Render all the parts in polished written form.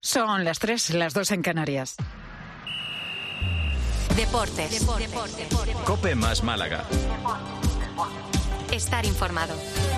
Son las 3, las 2 en Canarias. Deportes. COPE más Málaga. Estar informado.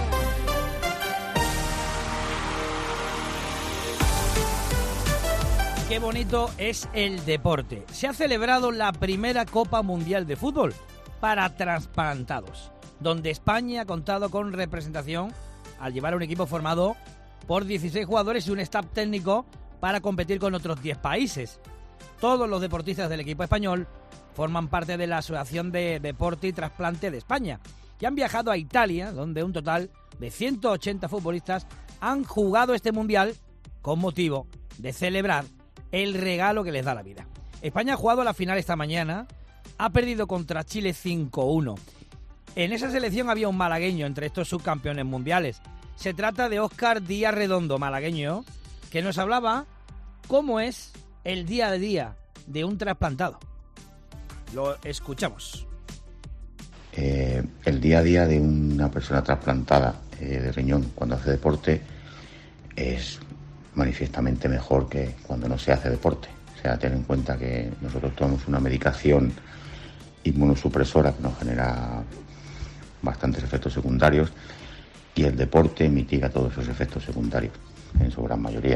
Qué bonito es el deporte. Se ha celebrado la primera Copa Mundial de Fútbol para trasplantados, donde España ha contado con representación al llevar un equipo formado por 16 jugadores y un staff técnico para competir con otros 10 países. Todos los deportistas del equipo español forman parte de la Asociación de Deporte y Trasplante de España y han viajado a Italia, donde un total de 180 futbolistas han jugado este mundial con motivo de celebrar el regalo que les da la vida. España ha jugado la final esta mañana, ha perdido contra Chile 5-1. En esa selección había un malagueño entre estos subcampeones mundiales. Se trata de Óscar Díaz Redondo, malagueño, que nos hablaba cómo es el día a día de un trasplantado. Lo escuchamos. El día a día de una persona trasplantada de riñón cuando hace deporte es manifiestamente mejor que cuando no se hace deporte. O sea, ten en cuenta que nosotros tomamos una medicación inmunosupresora que nos genera bastantes efectos secundarios y el deporte mitiga todos esos efectos secundarios en su gran mayoría.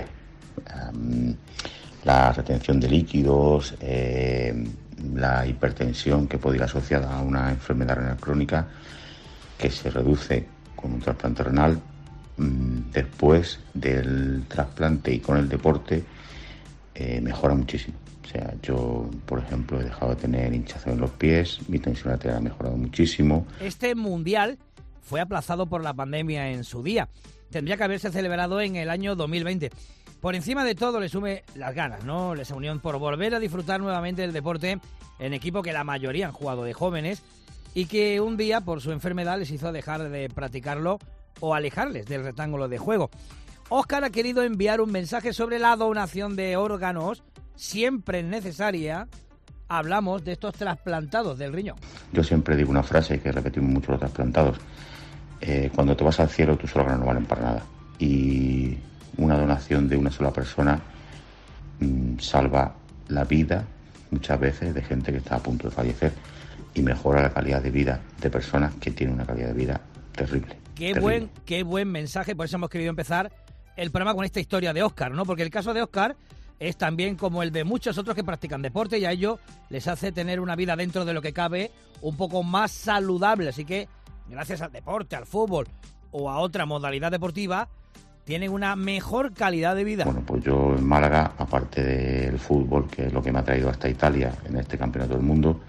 La retención de líquidos, la hipertensión que puede ir asociada a una enfermedad renal crónica que se reduce con un trasplante renal después del trasplante y con el deporte mejora muchísimo. O sea, yo, por ejemplo, he dejado de tener hinchazón en los pies, mi tensión arterial ha mejorado muchísimo. Este mundial fue aplazado por la pandemia en su día. Tendría que haberse celebrado en el año 2020. Por encima de todo le sume las ganas, ¿no? Esa unión por volver a disfrutar nuevamente del deporte en equipo que la mayoría han jugado de jóvenes y que un día por su enfermedad les hizo dejar de practicarlo o alejarles del rectángulo de juego. Óscar ha querido enviar un mensaje sobre la donación de órganos, siempre necesaria. Hablamos de estos trasplantados del riñón. Yo siempre digo una frase que repetimos mucho los trasplantados. Cuando te vas al cielo tus órganos no valen para nada. Y una donación de una sola persona salva la vida muchas veces de gente que está a punto de fallecer y mejora la calidad de vida de personas que tienen una calidad de vida terrible. Qué buen mensaje, por eso hemos querido empezar el programa con esta historia de Óscar, ¿no? Porque el caso de Óscar es también como el de muchos otros que practican deporte y a ello les hace tener una vida dentro de lo que cabe un poco más saludable. Así que gracias al deporte, al fútbol o a otra modalidad deportiva, tienen una mejor calidad de vida. Bueno, pues yo en Málaga, aparte del fútbol, que es lo que me ha traído hasta Italia en este campeonato del mundo,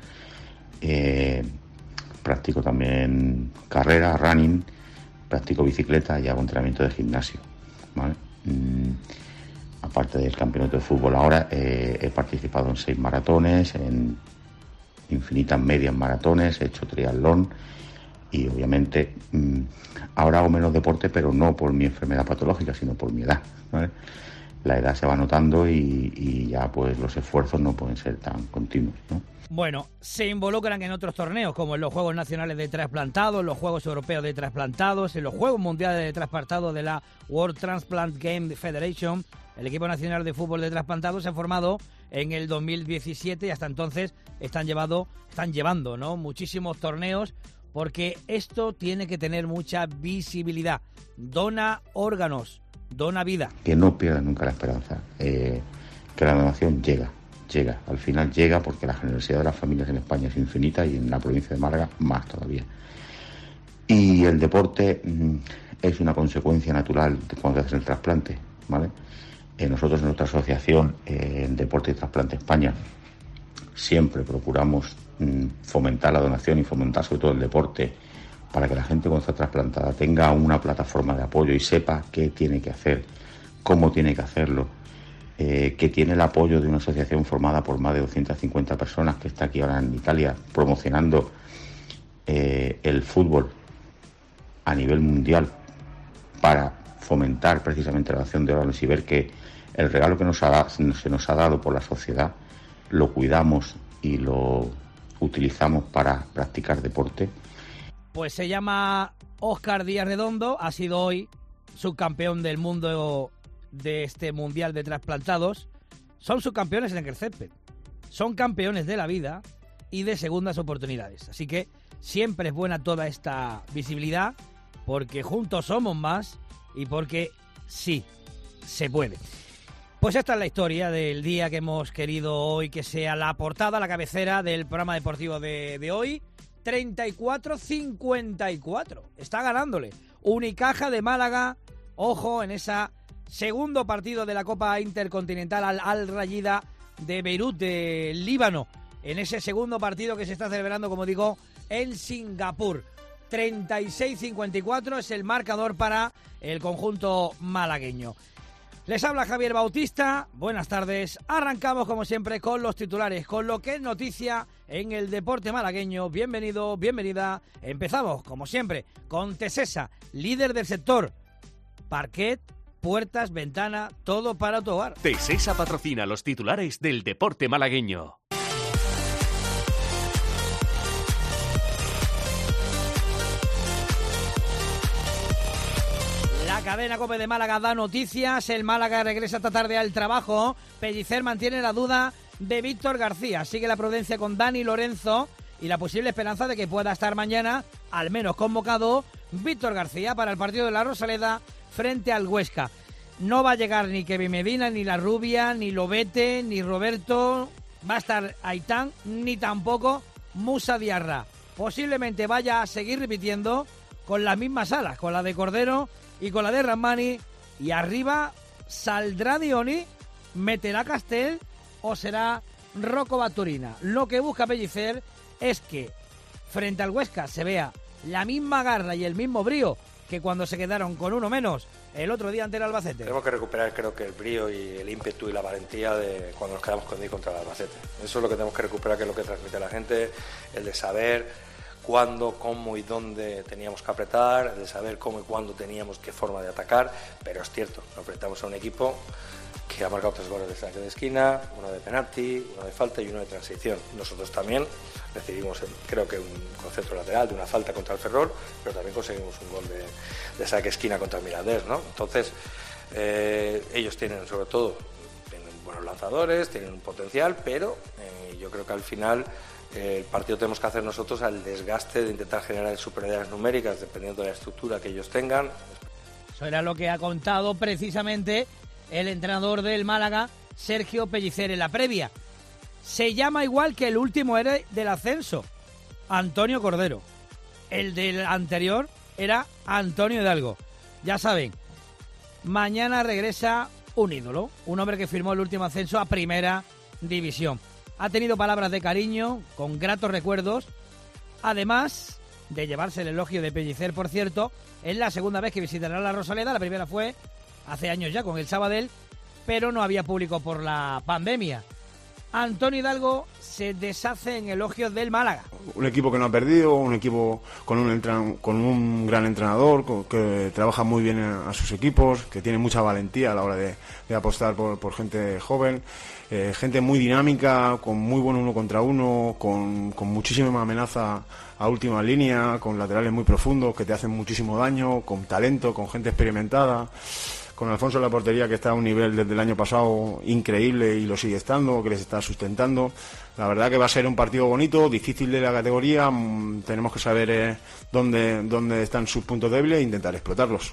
practico también carrera, running, practico bicicleta y hago entrenamiento de gimnasio, ¿vale? Aparte del campeonato de fútbol ahora, he participado en 6 maratones, en infinitas medias maratones, he hecho triatlón y obviamente ahora hago menos deporte, pero no por mi enfermedad patológica, sino por mi edad, ¿vale? La edad se va notando y ya pues los esfuerzos no pueden ser tan continuos, ¿no? Bueno, se involucran en otros torneos como en los Juegos Nacionales de Trasplantados, los Juegos Europeos de Trasplantados, en los Juegos Mundiales de Trasplantados de la World Transplant Game Federation. El equipo nacional de fútbol de trasplantados se ha formado en el 2017 y hasta entonces están llevando, ¿no?, muchísimos torneos porque esto tiene que tener mucha visibilidad. Dona órganos, dona vida. Que no pierdan nunca la esperanza, que la donación llega, al final llega porque la generosidad de las familias en España es infinita y en la provincia de Málaga más todavía. Y el deporte es una consecuencia natural de cuando te hacen el trasplante, ¿vale? Nosotros en nuestra asociación, en Deporte y Trasplante España, siempre procuramos fomentar la donación y fomentar sobre todo el deporte para que la gente cuando está trasplantada tenga una plataforma de apoyo y sepa qué tiene que hacer, cómo tiene que hacerlo, que tiene el apoyo de una asociación formada por más de 250 personas que está aquí ahora en Italia promocionando el fútbol a nivel mundial para fomentar precisamente la donación de órganos y ver que el regalo que se nos ha dado por la sociedad lo cuidamos y lo utilizamos para practicar deporte. Pues se llama Óscar Díaz Redondo, ha sido hoy subcampeón del mundo de este Mundial de Trasplantados, son subcampeones en el césped, son campeones de la vida y de segundas oportunidades. Así que siempre es buena toda esta visibilidad, porque juntos somos más y porque sí, se puede. Pues esta es la historia del día que hemos querido hoy que sea la portada, la cabecera del programa deportivo de hoy. 34-54. Está ganándole. Unicaja de Málaga, ojo, en esa segundo partido de la Copa Intercontinental al Al-Rayida de Beirut, de Líbano. En ese segundo partido que se está celebrando, como digo, en Singapur. 36-54 es el marcador para el conjunto malagueño. Les habla Javier Bautista, buenas tardes. Arrancamos como siempre con los titulares, con lo que es noticia en el deporte malagueño. Bienvenido, bienvenida. Empezamos como siempre con Tesesa, líder del sector. Parquet, puertas, ventana, todo para tu hogar. Tesesa patrocina los titulares del deporte malagueño. La cadena COPE de Málaga da noticias. El Málaga regresa esta tarde al trabajo. Pellicer mantiene la duda de Víctor García. Sigue la prudencia con Dani Lorenzo y la posible esperanza de que pueda estar mañana, al menos convocado, Víctor García para el partido de la Rosaleda frente al Huesca. No va a llegar ni Kevin Medina, ni La Rubia, ni Lobete, ni Roberto. Va a estar Aitán, ni tampoco Musa Diarra. Posiblemente vaya a seguir repitiendo con las mismas alas, con la de Cordero y con la de Rahmani, y arriba saldrá Dioni, meterá Castel o será Rocco Baturina. Lo que busca Pellicer es que frente al Huesca se vea la misma garra y el mismo brío que cuando se quedaron con uno menos el otro día ante el Albacete. Tenemos que recuperar, creo que el brío y el ímpetu y la valentía de cuando nos quedamos con 10 contra el Albacete. Eso es lo que tenemos que recuperar, que es lo que transmite la gente, el de saber cuándo, cómo y dónde teníamos que apretar, de saber cómo y cuándo teníamos qué forma de atacar, pero es cierto, nos enfrentamos a un equipo que ha marcado 3 goles de saque de esquina, uno de penalti, uno de falta y uno de transición. Nosotros también recibimos, creo que un concepto lateral de una falta contra el Ferrol, pero también conseguimos un gol de saque de esquina contra el Mirandés, ¿no? Entonces, ellos tienen, sobre todo, tienen buenos lanzadores, tienen un potencial, pero yo creo que al final el partido tenemos que hacer nosotros al desgaste de intentar generar superioridades numéricas dependiendo de la estructura que ellos tengan. Eso era lo que ha contado precisamente el entrenador del Málaga, Sergio Pellicer, en la previa. Se llama igual que el último héroe del ascenso, Antonio Cordero. El del anterior era Antonio Hidalgo. Ya saben, mañana regresa un ídolo, un hombre que firmó el último ascenso a Primera División. Ha tenido palabras de cariño, con gratos recuerdos, además de llevarse el elogio de Pellicer, por cierto. Es la segunda vez que visitará la Rosaleda, la primera fue hace años ya con el Sabadell, pero no había público por la pandemia. Antonio Hidalgo se deshace en elogios del Málaga. Un equipo que no ha perdido, un equipo con un gran entrenador, que trabaja muy bien a sus equipos, que tiene mucha valentía a la hora de apostar por gente joven, gente muy dinámica, con muy buen uno contra uno, con muchísima amenaza a última línea, con laterales muy profundos que te hacen muchísimo daño, con talento, con gente experimentada, con Alfonso en la portería, que está a un nivel desde el año pasado increíble y lo sigue estando, que les está sustentando. La verdad que va a ser un partido bonito, difícil de la categoría. Tenemos que saber dónde están sus puntos débiles e intentar explotarlos.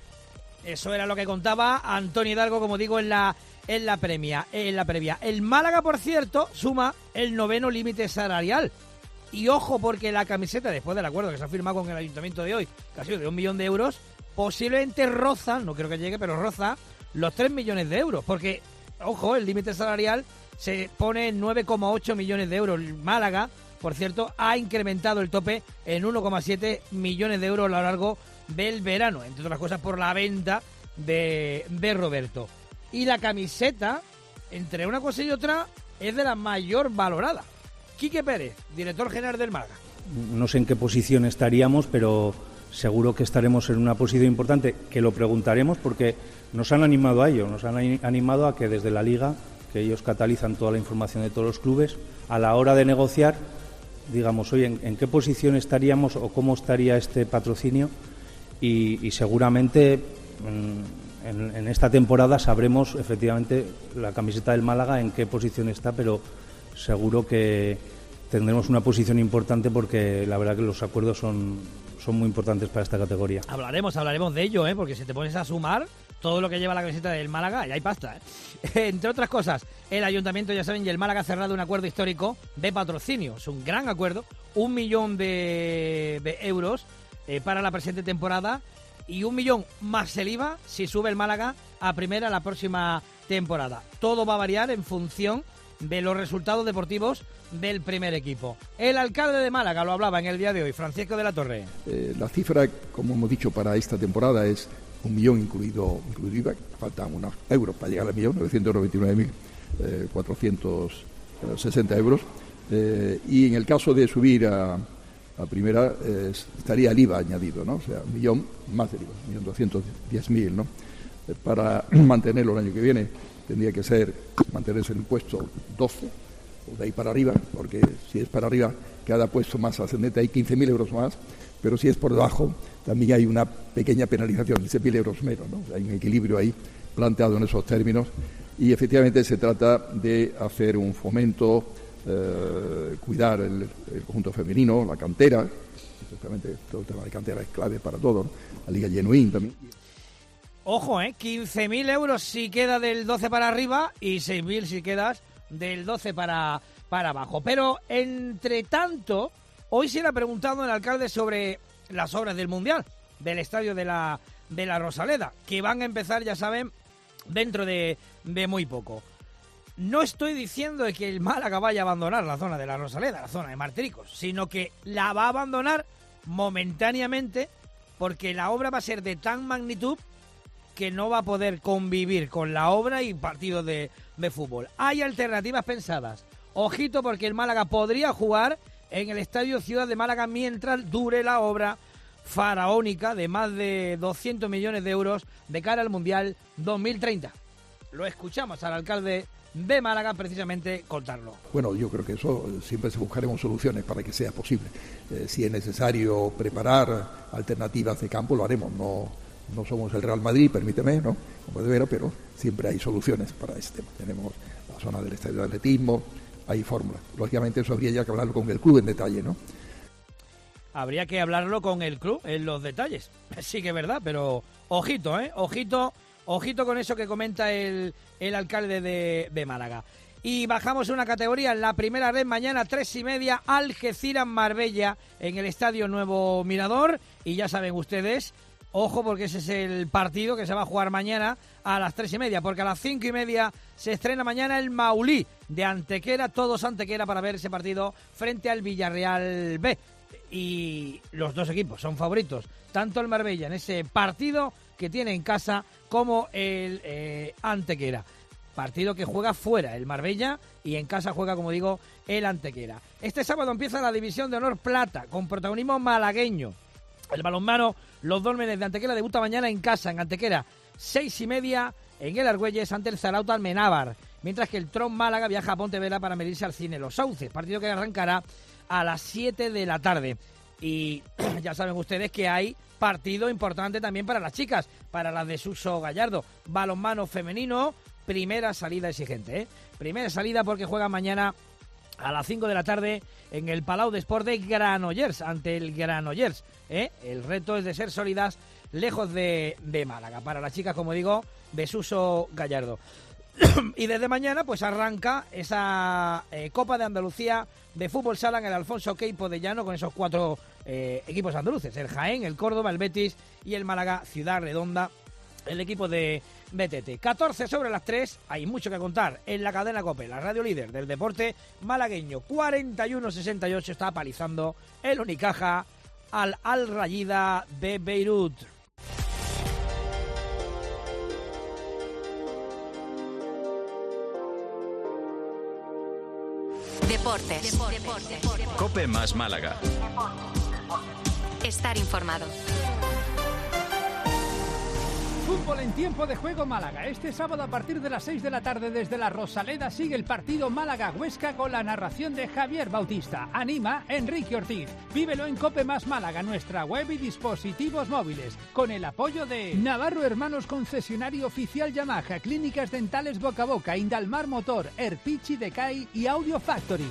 Eso era lo que contaba Antonio Hidalgo, como digo, en la previa. El Málaga, por cierto, suma el 9º límite salarial. Y ojo, porque la camiseta, después del acuerdo que se ha firmado con el Ayuntamiento de hoy, que ha sido de 1 millón de euros, posiblemente roza, no creo que llegue, pero roza los 3 millones de euros. Porque, ojo, el límite salarial se pone en 9,8 millones de euros. El Málaga, por cierto, ha incrementado el tope en 1,7 millones de euros a lo largo del verano, entre otras cosas por la venta de Roberto. Y la camiseta, entre una cosa y otra, es de la mayor valorada. Quique Pérez, director general del Málaga. No sé en qué posición estaríamos, pero seguro que estaremos en una posición importante, que lo preguntaremos porque nos han animado a ello, nos han animado a que desde la Liga, que ellos catalizan toda la información de todos los clubes, a la hora de negociar, digamos, oye, ¿en qué posición estaríamos o cómo estaría este patrocinio? Y seguramente en esta temporada sabremos efectivamente la camiseta del Málaga en qué posición está, pero seguro que tendremos una posición importante porque la verdad que los acuerdos son muy importantes para esta categoría. Hablaremos de ello, porque si te pones a sumar todo lo que lleva la camiseta del Málaga, ya hay pasta. Entre otras cosas, el Ayuntamiento, ya saben, y el Málaga ha cerrado un acuerdo histórico de patrocinio. Es un gran acuerdo, 1 millón de euros para la presente temporada y 1 millón más el IVA si sube el Málaga a primera la próxima temporada. Todo va a variar en función de los resultados deportivos del primer equipo. El alcalde de Málaga lo hablaba en el día de hoy, Francisco de la Torre. La cifra, como hemos dicho, para esta temporada es 1 millón incluido IVA. Faltan unos euros para llegar al millón, 999.460 euros. Y en el caso de subir a primera, estaría el IVA añadido, ¿no? O sea, 1 millón más del IVA, 1.210.000, ¿no? Para mantenerlo el año que viene tendría que ser mantenerse en el puesto 12 o de ahí para arriba, porque si es para arriba cada puesto más ascendente hay 15.000 euros más, pero si es por debajo también hay una pequeña penalización, 15.000 euros menos, ¿no? Hay un equilibrio ahí planteado en esos términos y efectivamente se trata de hacer un fomento, cuidar el conjunto femenino, la cantera, especialmente todo el tema de cantera es clave para todo, ¿no? La Liga Genuín también. Ojo, 15.000 euros si queda del 12 para arriba y 6.000 si quedas del 12 para abajo. Pero, entre tanto, hoy se le ha preguntado al alcalde sobre las obras del Mundial, del estadio de la Rosaleda, que van a empezar, ya saben, dentro de muy poco. No estoy diciendo de que el Málaga vaya a abandonar la zona de la Rosaleda, la zona de Martiricos, sino que la va a abandonar momentáneamente porque la obra va a ser de tan magnitud que no va a poder convivir con la obra y partidos de fútbol. Hay alternativas pensadas. Ojito, porque el Málaga podría jugar en el Estadio Ciudad de Málaga mientras dure la obra faraónica de más de 200 millones de euros de cara al Mundial 2030. Lo escuchamos al alcalde de Málaga precisamente contarlo. Bueno, yo creo que eso siempre buscaremos soluciones para que sea posible. Si es necesario preparar alternativas de campo, lo haremos. No somos el Real Madrid, permíteme, ¿no? Como de veras, pero siempre hay soluciones para este tema. Tenemos la zona del estadio de atletismo, hay fórmulas. Lógicamente eso habría ya que hablarlo con el club en detalle, ¿no? Habría que hablarlo con el club en los detalles. Sí que es verdad, pero ojito, ojito con eso que comenta el alcalde de Málaga. Y bajamos una categoría en la primera red mañana 3:30, Algeciras-Marbella en el Estadio Nuevo Mirador. Y ya saben ustedes, ojo, porque ese es el partido que se va a jugar mañana a las 3:30, porque a las 5:30 se estrena mañana el Maulí de Antequera, todos Antequera para ver ese partido frente al Villarreal B. Y los dos equipos son favoritos, tanto el Marbella en ese partido que tiene en casa como el Antequera. Partido que juega fuera el Marbella y en casa juega, como digo, el Antequera. Este sábado empieza la División de Honor Plata con protagonismo malagueño. El balonmano, los Dólmenes de Antequera debuta mañana en casa, en Antequera, 6:30 en el Argüelles ante el Zarauta Almenábar, mientras que el Tron Málaga viaja a Pontevedra para medirse al Cine Los Sauces, partido que arrancará a las 7 de la tarde. Y ya saben ustedes que hay partido importante también para las chicas, para las de Suso Gallardo. Balonmano femenino, primera salida exigente, Primera salida porque juegan mañana a las 5 de la tarde en el Palau de Sport de Granollers, ante el Granollers. El reto es de ser sólidas lejos de Málaga. Para las chicas, como digo, de Suso Gallardo. Y desde mañana pues arranca esa Copa de Andalucía de fútbol sala en el Alfonso Queipo de Llano con esos 4 equipos andaluces, el Jaén, el Córdoba, el Betis y el Málaga Ciudad Redonda, el equipo de BTT. 14 sobre las 3, hay mucho que contar en la cadena COPE, la radio líder del deporte malagueño. 41-68 está palizando el Unicaja al Al Rayida de Beirut. Deportes. COPE más Málaga. Estar informado. Fútbol en tiempo de juego Málaga. Este sábado a partir de las 6 de la tarde desde la Rosaleda sigue el partido Málaga-Huesca con la narración de Javier Bautista. Anima Enrique Ortiz. Vívelo en Cope Más Málaga, nuestra web y dispositivos móviles. Con el apoyo de Navarro Hermanos, concesionario oficial Yamaha, Clínicas Dentales Boca a Boca, Indalmar Motor, Erpichi Decay y Audio Factory.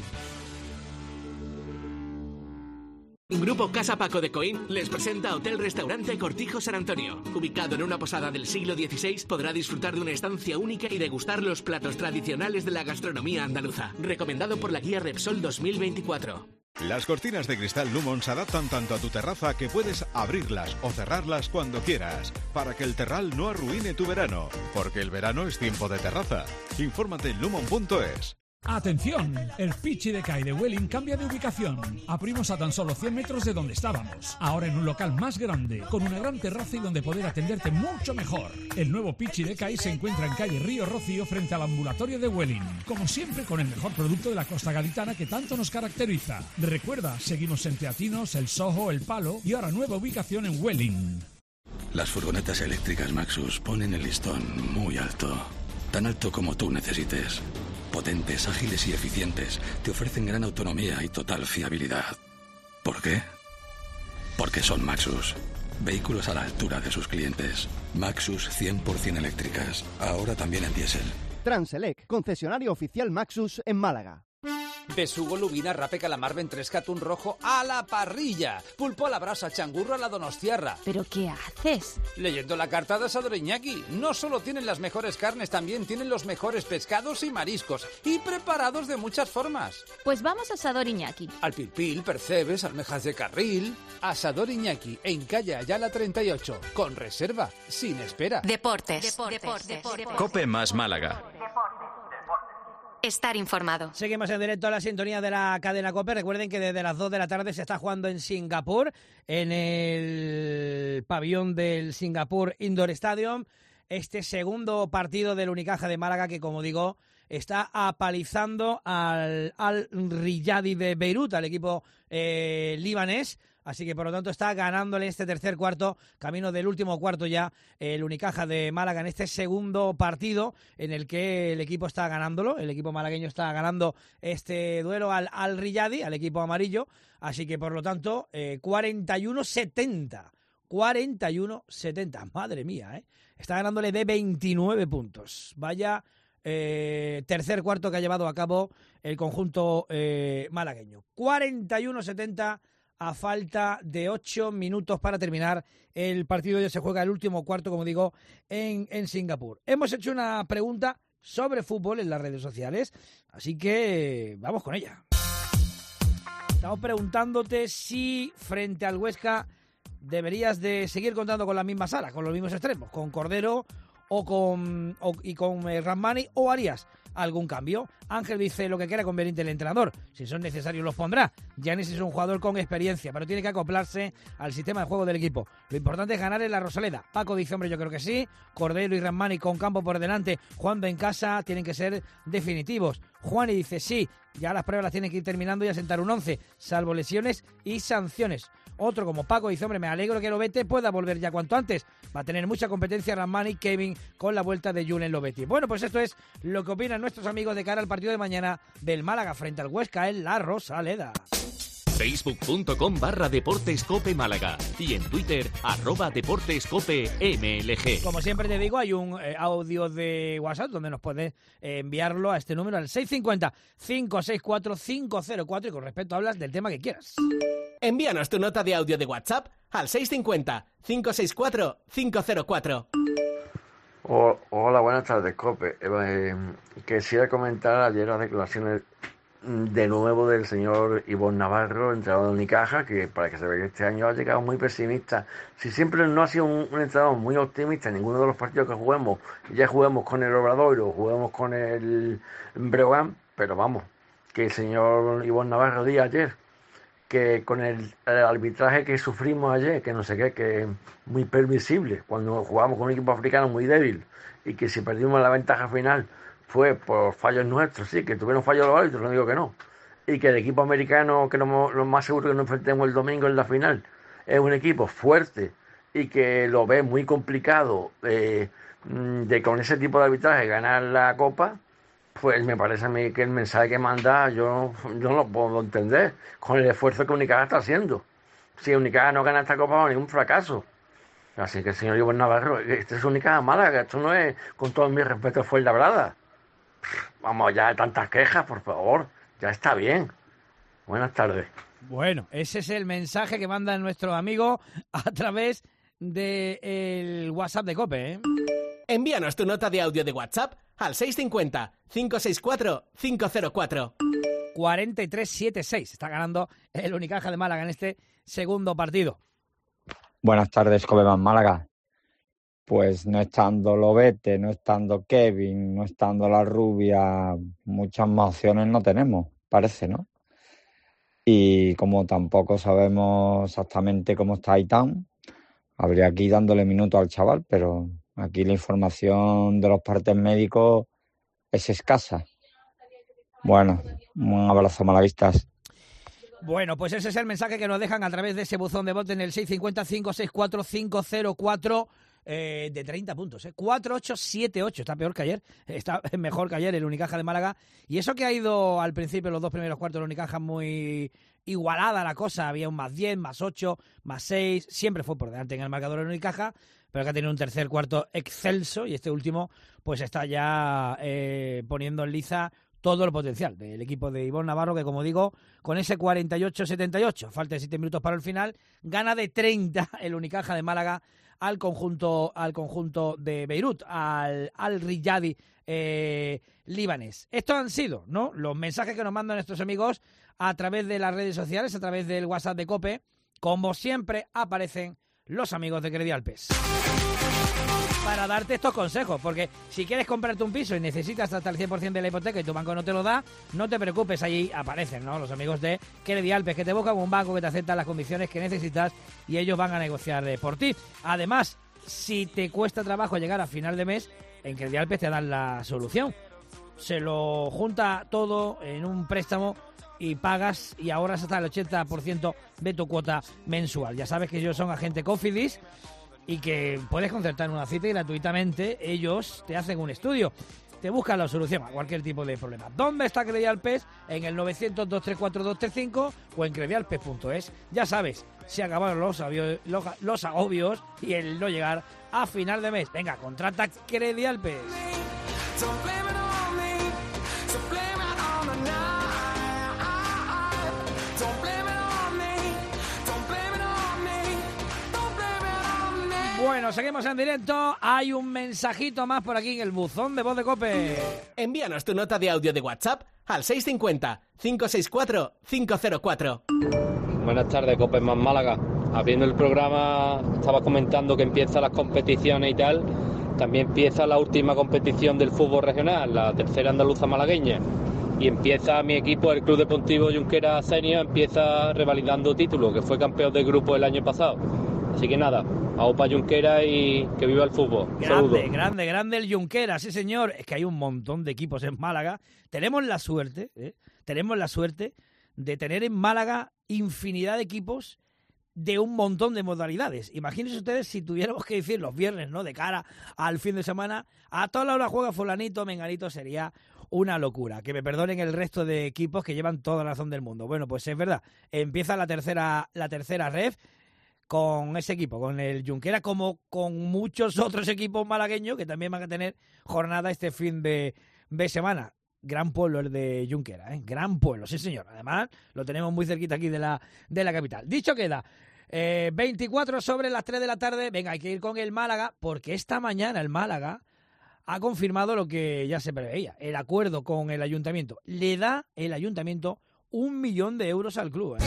Grupo Casa Paco de Coín les presenta Hotel Restaurante Cortijo San Antonio. Ubicado en una posada del siglo XVI, podrá disfrutar de una estancia única y degustar los platos tradicionales de la gastronomía andaluza. Recomendado por la guía Repsol 2024. Las cortinas de cristal Lumon se adaptan tanto a tu terraza que puedes abrirlas o cerrarlas cuando quieras, para que el terral no arruine tu verano, porque el verano es tiempo de terraza. Infórmate en lumon.es. ¡Atención! El Pichi Decay de Welling cambia de ubicación. Abrimos a tan solo 100 metros de donde estábamos. Ahora en un local más grande, con una gran terraza y donde poder atenderte mucho mejor. El nuevo Pichi Decay se encuentra en calle Río Rocío frente al ambulatorio de Welling. Como siempre, con el mejor producto de la costa gaditana que tanto nos caracteriza. Recuerda, seguimos en Teatinos, El Soho, El Palo y ahora nueva ubicación en Welling. Las furgonetas eléctricas Maxus ponen el listón muy alto. Tan alto como tú necesites. Potentes, ágiles y eficientes, te ofrecen gran autonomía y total fiabilidad. ¿Por qué? Porque son Maxus. Vehículos a la altura de sus clientes. Maxus 100% eléctricas, ahora también en diésel. Transelec, concesionario oficial Maxus en Málaga. Besugo, lubina, rape, calamar, ventresca, atún rojo a la parrilla. Pulpo a la brasa, changurro a la donostiarra. ¿Pero qué haces? Leyendo la carta de Asador Iñaki. No solo tienen las mejores carnes, también tienen los mejores pescados y mariscos. Y preparados de muchas formas. Pues vamos a Asador Iñaki. Al pilpil, percebes, almejas de carril. Asador Iñaki, en calle Ayala 38. Con reserva, sin espera. Deportes. Cope Más Málaga. Estar informado. Seguimos en directo a la sintonía de la cadena COPE. Recuerden que desde las 2 de la tarde se está jugando en Singapur, en el pabellón del Singapur Indoor Stadium, este segundo partido del Unicaja de Málaga que, como digo, está apalizando al Al-Riyadi de Beirut, al equipo libanés. Así que, por lo tanto, está ganándole este tercer cuarto, camino del último cuarto ya, el Unicaja de Málaga en este segundo partido en el que el equipo está ganándolo. El equipo malagueño está ganando este duelo al Al-Riyadi, al equipo amarillo. Así que, por lo tanto, 41-70. 41-70. Madre mía, ¿eh? Está ganándole de 29 puntos. Vaya tercer cuarto que ha llevado a cabo el conjunto malagueño. 41-70. A falta de 8 minutos para terminar el partido. Ya se juega el último cuarto, como digo, en Singapur. Hemos hecho una pregunta sobre fútbol en las redes sociales, así que vamos con ella. Estamos preguntándote si frente al Huesca deberías de seguir contando con las mismas alas, con los mismos extremos, con Cordero o con Rahmani, o harías algún cambio. Ángel dice lo que quiera conveniente el entrenador, si son necesarios los pondrá. Giannis es un jugador con experiencia, pero tiene que acoplarse al sistema de juego del equipo. Lo importante es ganar en la Rosaleda. Paco dice, hombre, yo creo que sí. Cordero y Rahmani con campo por delante, jugando en casa, tienen que ser definitivos. Juani dice, sí, ya las pruebas las tienen que ir terminando y asentar un 11, salvo lesiones y sanciones. Otro como Paco dice, hombre, me alegro que Lobete pueda volver ya cuanto antes. Va a tener mucha competencia Rahmani y Kevin con la vuelta de Julen Lobeti. Bueno, pues esto es lo que opinan nuestros amigos de cara al partido de mañana del Málaga frente al Huesca en la Rosaleda. Facebook.com/Deportes Cope Málaga y en Twitter @DeportesCopeMLG. Como siempre te digo, hay un audio de WhatsApp donde nos puedes enviarlo a este número, al 650-564-504, y con respecto hablas del tema que quieras. Envíanos tu nota de audio de WhatsApp al 650-564-504. Hola, buenas tardes, Cope. Quisiera comentar ayer las declaraciones de nuevo del señor Ivonne Navarro, entrenador de Unicaja, que para que se vea que este año ha llegado muy pesimista. Si siempre no ha sido un entrenador muy optimista en ninguno de los partidos que juguemos, ya juguemos con el Obradoiro o juguemos con el Breogán, pero vamos, que el señor Ivonne Navarro dijo ayer que con el arbitraje que sufrimos ayer, que no sé qué, que es muy permisible, cuando jugamos con un equipo africano muy débil, y que si perdimos la ventaja final fue por fallos nuestros, sí, que tuvieron fallos los árbitros, no digo que no, y que el equipo americano, que lo más seguro que nos enfrentemos el domingo en la final, es un equipo fuerte y que lo ve muy complicado de con ese tipo de arbitraje ganar la Copa, pues me parece a mí que el mensaje que manda yo no lo puedo entender con el esfuerzo que Unicaja está haciendo. Si Unicaja no gana esta Copa, va a ningún fracaso. Así que, señor Iván Navarro, este es Unicaja Málaga, esto no es, con todo mi respeto, Fuenlabrada. Vamos, ya tantas quejas, por favor, ya está bien. Buenas tardes. Bueno, ese es el mensaje que manda nuestro amigo a través del WhatsApp de COPE, ¿eh? Envíanos tu nota de audio de WhatsApp al 650-564-504. 43-76. Está ganando el Unicaja de Málaga en este segundo partido. Buenas tardes, COPE más Málaga. Pues no estando Lobete, no estando Kevin, no estando la Rubia, muchas más opciones no tenemos, parece, ¿no? Y como tampoco sabemos exactamente cómo está Aitán, habría que ir dándole minutos al chaval, pero aquí la información de los partes médicos es escasa. Bueno, un abrazo, malaguistas. Bueno, pues ese es el mensaje que nos dejan a través de ese buzón de voz en el 650-564-504 de 30 puntos. 4-8-7-8, está peor que ayer, está mejor que ayer el Unicaja de Málaga. Y eso que ha ido al principio, los dos primeros cuartos del Unicaja, muy igualada la cosa. Había un más 10, más 8, más 6, siempre fue por delante en el marcador del Unicaja, pero que ha tenido un tercer cuarto excelso y este último pues está ya poniendo en liza todo el potencial del equipo de Ivón Navarro, que como digo, con ese 48-78, falta de 7 minutos para el final, gana de 30 el Unicaja de Málaga al conjunto de Beirut, al Riyadi libanés. Estos han sido, ¿no?, los mensajes que nos mandan nuestros amigos a través de las redes sociales, a través del WhatsApp de COPE. Como siempre aparecen los amigos de Credialpes para darte estos consejos, porque si quieres comprarte un piso y necesitas hasta el 100% de la hipoteca y tu banco no te lo da, no te preocupes, allí aparecen, ¿no?, los amigos de Credialpes, que te buscan un banco que te acepta las condiciones que necesitas y ellos van a negociar por ti. Además, si te cuesta trabajo llegar a final de mes, en Credialpes te dan la solución. Se lo junta todo en un préstamo y pagas y ahorras hasta el 80% de tu cuota mensual. Ya sabes que ellos son agente Cofidis y que puedes concertar una cita y gratuitamente ellos te hacen un estudio. Te buscan la solución a cualquier tipo de problema. ¿Dónde está Credialpes? En el 900-234-235 o en credialpes.es. Ya sabes, se acabaron los agobios y el no llegar a final de mes. Venga, contrata Credialpes. Bueno, seguimos en directo. Hay un mensajito más por aquí en el buzón de voz de COPE. Envíanos tu nota de audio de WhatsApp al 650-564-504. Buenas tardes, COPE más Málaga. Habiendo el programa, estaba comentando que empiezan las competiciones y tal. También empieza la última competición del fútbol regional, la tercera andaluza malagueña. Y empieza mi equipo, el Club Deportivo Junquera Senior, empieza revalidando título, que fue campeón del grupo el año pasado. Así que nada, a Opa Junquera y que viva el fútbol. Grande el Junquera, sí señor. Es que hay un montón de equipos en Málaga. Tenemos la suerte de tener en Málaga infinidad de equipos de un montón de modalidades. Imagínense ustedes si tuviéramos que decir los viernes, ¿no?, de cara al fin de semana, a toda la hora juega fulanito, menganito, sería una locura. Que me perdonen el resto de equipos que llevan toda la razón del mundo. Bueno, pues es verdad, empieza la tercera ref con ese equipo, con el Junquera, como con muchos otros equipos malagueños que también van a tener jornada este fin de semana. Gran pueblo el de Junquera, ¿eh? Gran pueblo, sí señor. Además, lo tenemos muy cerquita aquí de la capital. Dicho queda, 24 sobre las 3 de la tarde. Venga, hay que ir con el Málaga, porque esta mañana el Málaga ha confirmado lo que ya se preveía, el acuerdo con el ayuntamiento. Le da el ayuntamiento 1 millón de euros al club, ¿eh?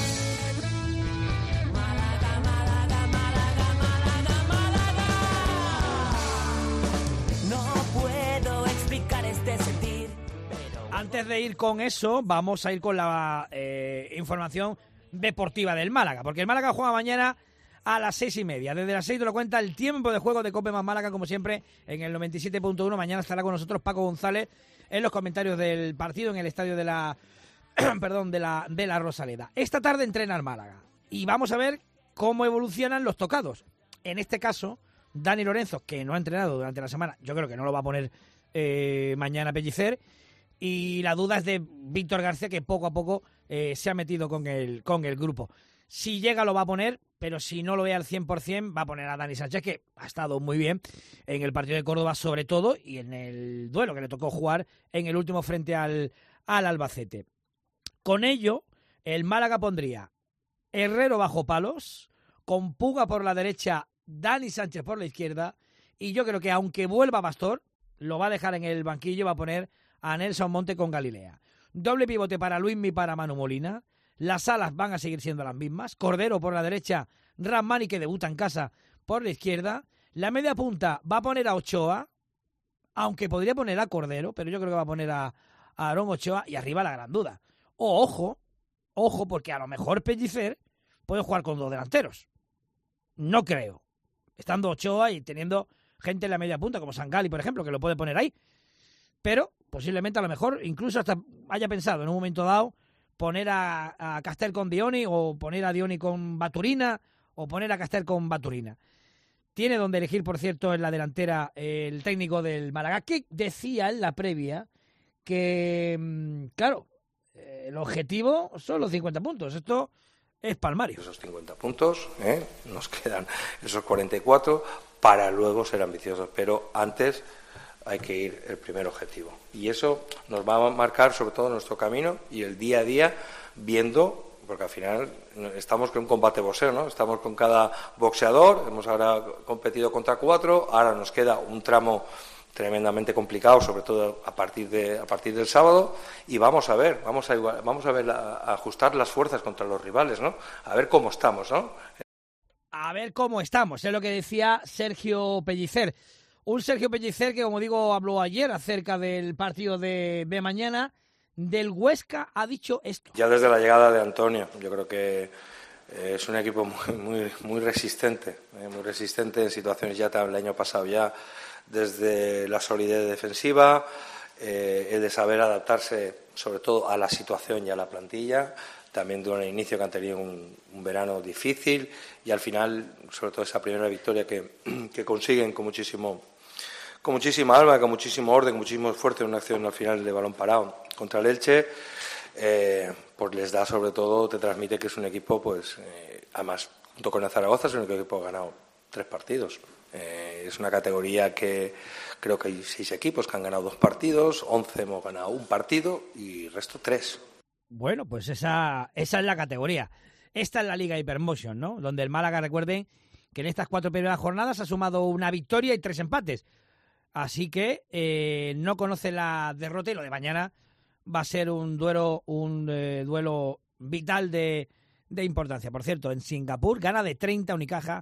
Antes de ir con eso, vamos a ir con la información deportiva del Málaga, porque el Málaga juega mañana a las 6:30. Desde las 6 te lo cuenta el tiempo de juego de COPE más Málaga, como siempre, en el 97.1. Mañana estará con nosotros Paco González en los comentarios del partido en el estadio de la Rosaleda. Esta tarde entrena el Málaga y vamos a ver cómo evolucionan los tocados. En este caso, Dani Lorenzo, que no ha entrenado durante la semana, yo creo que no lo va a poner mañana Pellicer, y la duda es de Víctor García, que poco a poco se ha metido con el grupo. Si llega lo va a poner, pero si no lo ve al 100% va a poner a Dani Sánchez, que ha estado muy bien en el partido de Córdoba sobre todo, y en el duelo que le tocó jugar en el último frente al Albacete. Con ello, el Málaga pondría Herrero bajo palos, con Puga por la derecha, Dani Sánchez por la izquierda, y yo creo que aunque vuelva Pastor, lo va a dejar en el banquillo, va a poner a Nelson Monte con Galilea. Doble pivote para Luismi, para Manu Molina. Las alas van a seguir siendo las mismas. Cordero por la derecha, Rahmani, que debuta en casa, por la izquierda. La media punta va a poner a Ochoa, aunque podría poner a Cordero, pero yo creo que va a poner a Aarón Ochoa, y arriba la gran duda. Ojo, porque a lo mejor Pellicer puede jugar con 2 delanteros. No creo. Estando Ochoa y teniendo gente en la media punta, como Sangali, por ejemplo, que lo puede poner ahí. Pero posiblemente a lo mejor incluso hasta haya pensado en un momento dado poner a Castel con Dioni, o poner a Dioni con Baturina, o poner a Castel con Baturina. Tiene donde elegir, por cierto, en la delantera el técnico del Málaga, que decía en la previa que, claro, el objetivo son los 50 puntos. Esto es palmario. Esos 50 puntos, nos quedan esos 44 para luego ser ambiciosos, pero antes hay que ir el primer objetivo. Y eso nos va a marcar sobre todo nuestro camino y el día a día, viendo, porque al final estamos con un combate boxeo, ¿no? Estamos con cada boxeador, hemos ahora competido contra 4, ahora nos queda un tramo tremendamente complicado, sobre todo a partir del sábado, y vamos a ajustar las fuerzas contra los rivales, ¿no? A ver cómo estamos, ¿no? A ver cómo estamos, es lo que decía Sergio Pellicer. Un Sergio Pellicer que, como digo, habló ayer acerca del partido de mañana. Del Huesca ha dicho esto. Ya desde la llegada de Antonio, yo creo que es un equipo muy resistente en situaciones ya el año pasado ya, desde la solidez defensiva, el de saber adaptarse sobre todo a la situación y a la plantilla, también de un inicio que han tenido un verano difícil y al final, sobre todo esa primera victoria que consiguen con muchísima alma, con muchísimo orden, con muchísimo esfuerzo en una acción al final de balón parado contra el Elche, pues les da sobre todo, te transmite que es un equipo, pues además junto con el Zaragoza es el único equipo que ha ganado 3 partidos. Es una categoría que creo que hay 6 equipos que han ganado 2 partidos, 11 hemos ganado 1 partido y el resto 3. Bueno, pues esa es la categoría. Esta es la Liga Hypermotion, ¿no? Donde el Málaga, recuerden que en estas 4 primeras jornadas ha sumado una victoria y 3 empates. Así que no conoce la derrota y lo de mañana va a ser un duelo vital de importancia. Por cierto, en Singapur gana de 30 Unicaja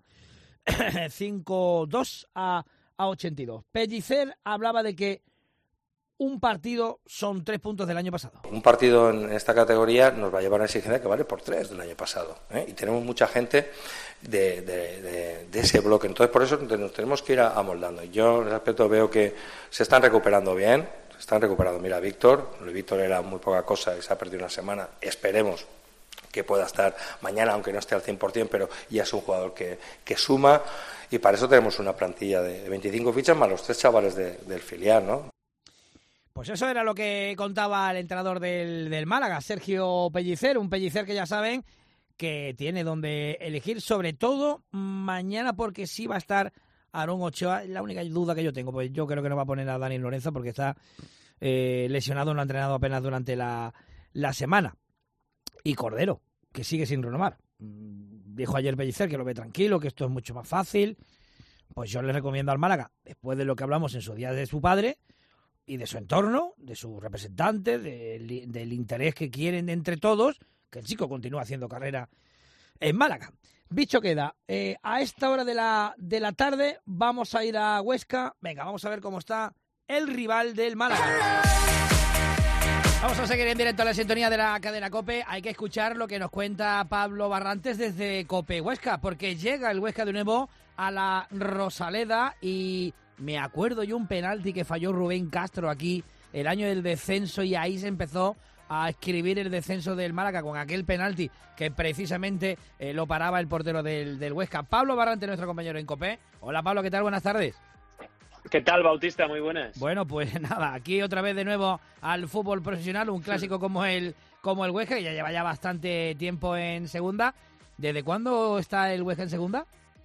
5-2 a 82. Pellicer hablaba de que un partido son 3 puntos del año pasado. Un partido en esta categoría nos va a llevar a una exigencia que vale por 3 del año pasado, y tenemos mucha gente de ese bloque, entonces por eso nos tenemos que ir amoldando. Yo en ese aspecto veo que se están recuperando bien, mira Víctor era muy poca cosa y se ha perdido una semana, esperemos que pueda estar mañana, aunque no esté al 100%, pero ya es un jugador que suma, y para eso tenemos una plantilla de 25 fichas más los 3 chavales del filial, ¿no? Pues eso era lo que contaba el entrenador del Málaga, Sergio Pellicer, un Pellicer que ya saben que tiene donde elegir, sobre todo mañana, porque sí va a estar Aarón Ochoa. La única duda que yo tengo, pues yo creo que no va a poner a Dani Lorenzo porque está lesionado, no ha entrenado apenas durante la semana. Y Cordero, que sigue sin renovar. Dijo ayer Pellicer que lo ve tranquilo, que esto es mucho más fácil. Pues yo le recomiendo al Málaga, después de lo que hablamos en su día de su padre y de su entorno, de sus representantes, del interés que quieren entre todos, que el chico continúa haciendo carrera en Málaga. Dicho queda, a esta hora de la tarde vamos a ir a Huesca. Venga, vamos a ver cómo está el rival del Málaga. Vamos a seguir en directo a la sintonía de la cadena COPE. Hay que escuchar lo que nos cuenta Pablo Barrantes desde COPE Huesca, porque llega el Huesca de nuevo a la Rosaleda y me acuerdo yo un penalti que falló Rubén Castro aquí el año del descenso y ahí se empezó a escribir el descenso del Málaga con aquel penalti que precisamente lo paraba el portero del Huesca. Pablo Barrante, nuestro compañero en COPE. Hola Pablo, ¿qué tal? Buenas tardes. ¿Qué tal, Bautista? Muy buenas. Bueno, pues nada, aquí otra vez de nuevo al fútbol profesional, un clásico como el Huesca, que ya lleva ya bastante tiempo en segunda. ¿Desde cuándo está el Huesca en segunda?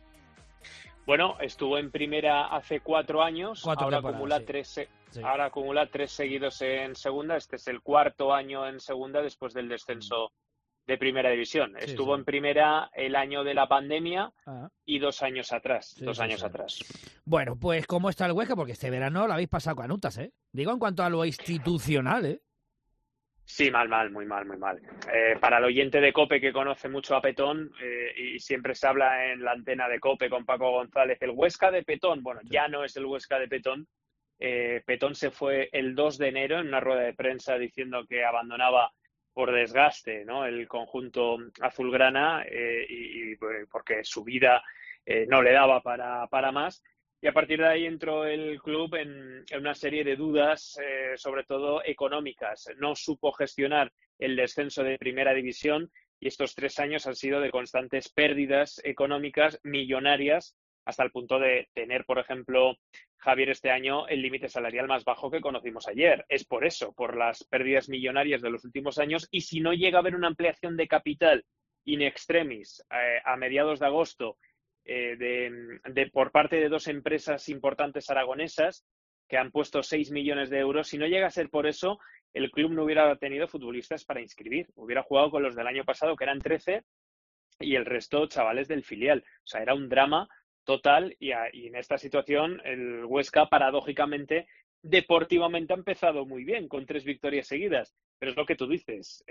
Bueno, estuvo en primera hace 4 años, ahora acumula, sí. ahora acumula 3 seguidos en segunda. Este es el 4º año en segunda después del descenso de primera división. Sí, Estuvo sí. en primera el año de la pandemia Ah. y 2 años atrás. Sí, 2 sí, años sí. atrás. Bueno, pues ¿cómo está el Huesca? Porque este verano lo habéis pasado canutas, ¿eh? Digo en cuanto a lo institucional, ¿eh? Sí, muy mal. Para el oyente de COPE que conoce mucho a Petón, y siempre se habla en la antena de COPE con Paco González, el Huesca de Petón, bueno, ya no es el Huesca de Petón. Petón se fue el 2 de enero en una rueda de prensa diciendo que abandonaba por desgaste, ¿no?, el conjunto azulgrana, y porque su vida no le daba para más. Y a partir de ahí entró el club en una serie de dudas, sobre todo económicas. No supo gestionar el descenso de primera división y estos 3 años han sido de constantes pérdidas económicas millonarias, hasta el punto de tener, por ejemplo, Javier, este año el límite salarial más bajo que conocimos ayer. Es por eso, por las pérdidas millonarias de los últimos años, y si no llega a haber una ampliación de capital in extremis a mediados de agosto, por parte de 2 empresas importantes aragonesas que han puesto 6 millones de euros, si no llega a ser por eso, el club no hubiera tenido futbolistas para inscribir. Hubiera jugado con los del año pasado, que eran 13, y el resto chavales del filial. O sea, era un drama total, y en esta situación el Huesca, paradójicamente, deportivamente ha empezado muy bien, con 3 victorias seguidas. Pero es lo que tú dices,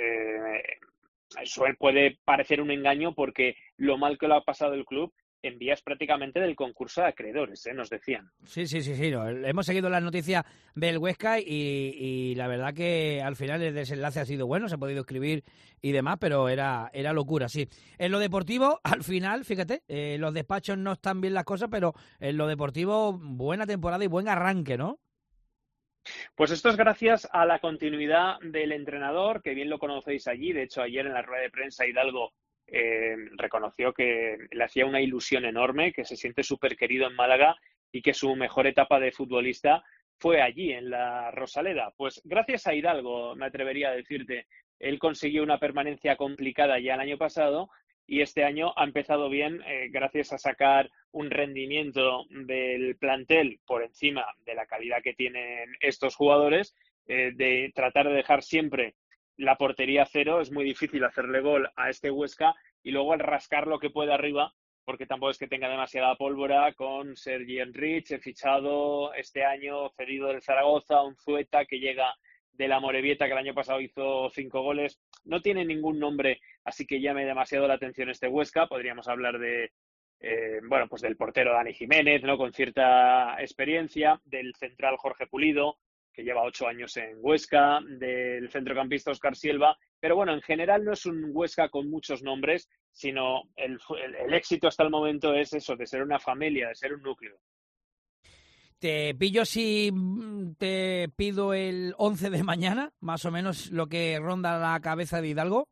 eso puede parecer un engaño porque lo mal que lo ha pasado el club en vías prácticamente del concurso de acreedores, nos decían. Sí. No, hemos seguido las noticias del Huesca y la verdad que al final el desenlace ha sido bueno, se ha podido escribir y demás, pero era locura, sí. En lo deportivo, al final, fíjate, los despachos no están bien las cosas, pero en lo deportivo, buena temporada y buen arranque, ¿no? Pues esto es gracias a la continuidad del entrenador, que bien lo conocéis allí. De hecho, ayer en la rueda de prensa Hidalgo reconoció que le hacía una ilusión enorme, que se siente súper querido en Málaga y que su mejor etapa de futbolista fue allí, en la Rosaleda. Pues gracias a Hidalgo, me atrevería a decirte, él consiguió una permanencia complicada ya el año pasado y este año ha empezado bien, gracias a sacar un rendimiento del plantel por encima de la calidad que tienen estos jugadores, de tratar de dejar siempre la portería cero. Es muy difícil hacerle gol a este Huesca, y luego el rascar lo que puede arriba, porque tampoco es que tenga demasiada pólvora, con Sergi Enrich, fichado este año, cedido del Zaragoza, un Zueta que llega de la Morevieta, que el año pasado hizo 5 goles. No tiene ningún nombre así que llame demasiado la atención este Huesca. Podríamos hablar de pues del portero Dani Jiménez, ¿no?, con cierta experiencia, del central Jorge Pulido, que lleva 8 años en Huesca, del centrocampista Óscar Silva. Pero bueno, en general no es un Huesca con muchos nombres, sino el éxito hasta el momento es eso, de ser una familia, de ser un núcleo. ¿Te pillo si te pido el 11 de mañana? Más o menos lo que ronda la cabeza de Hidalgo.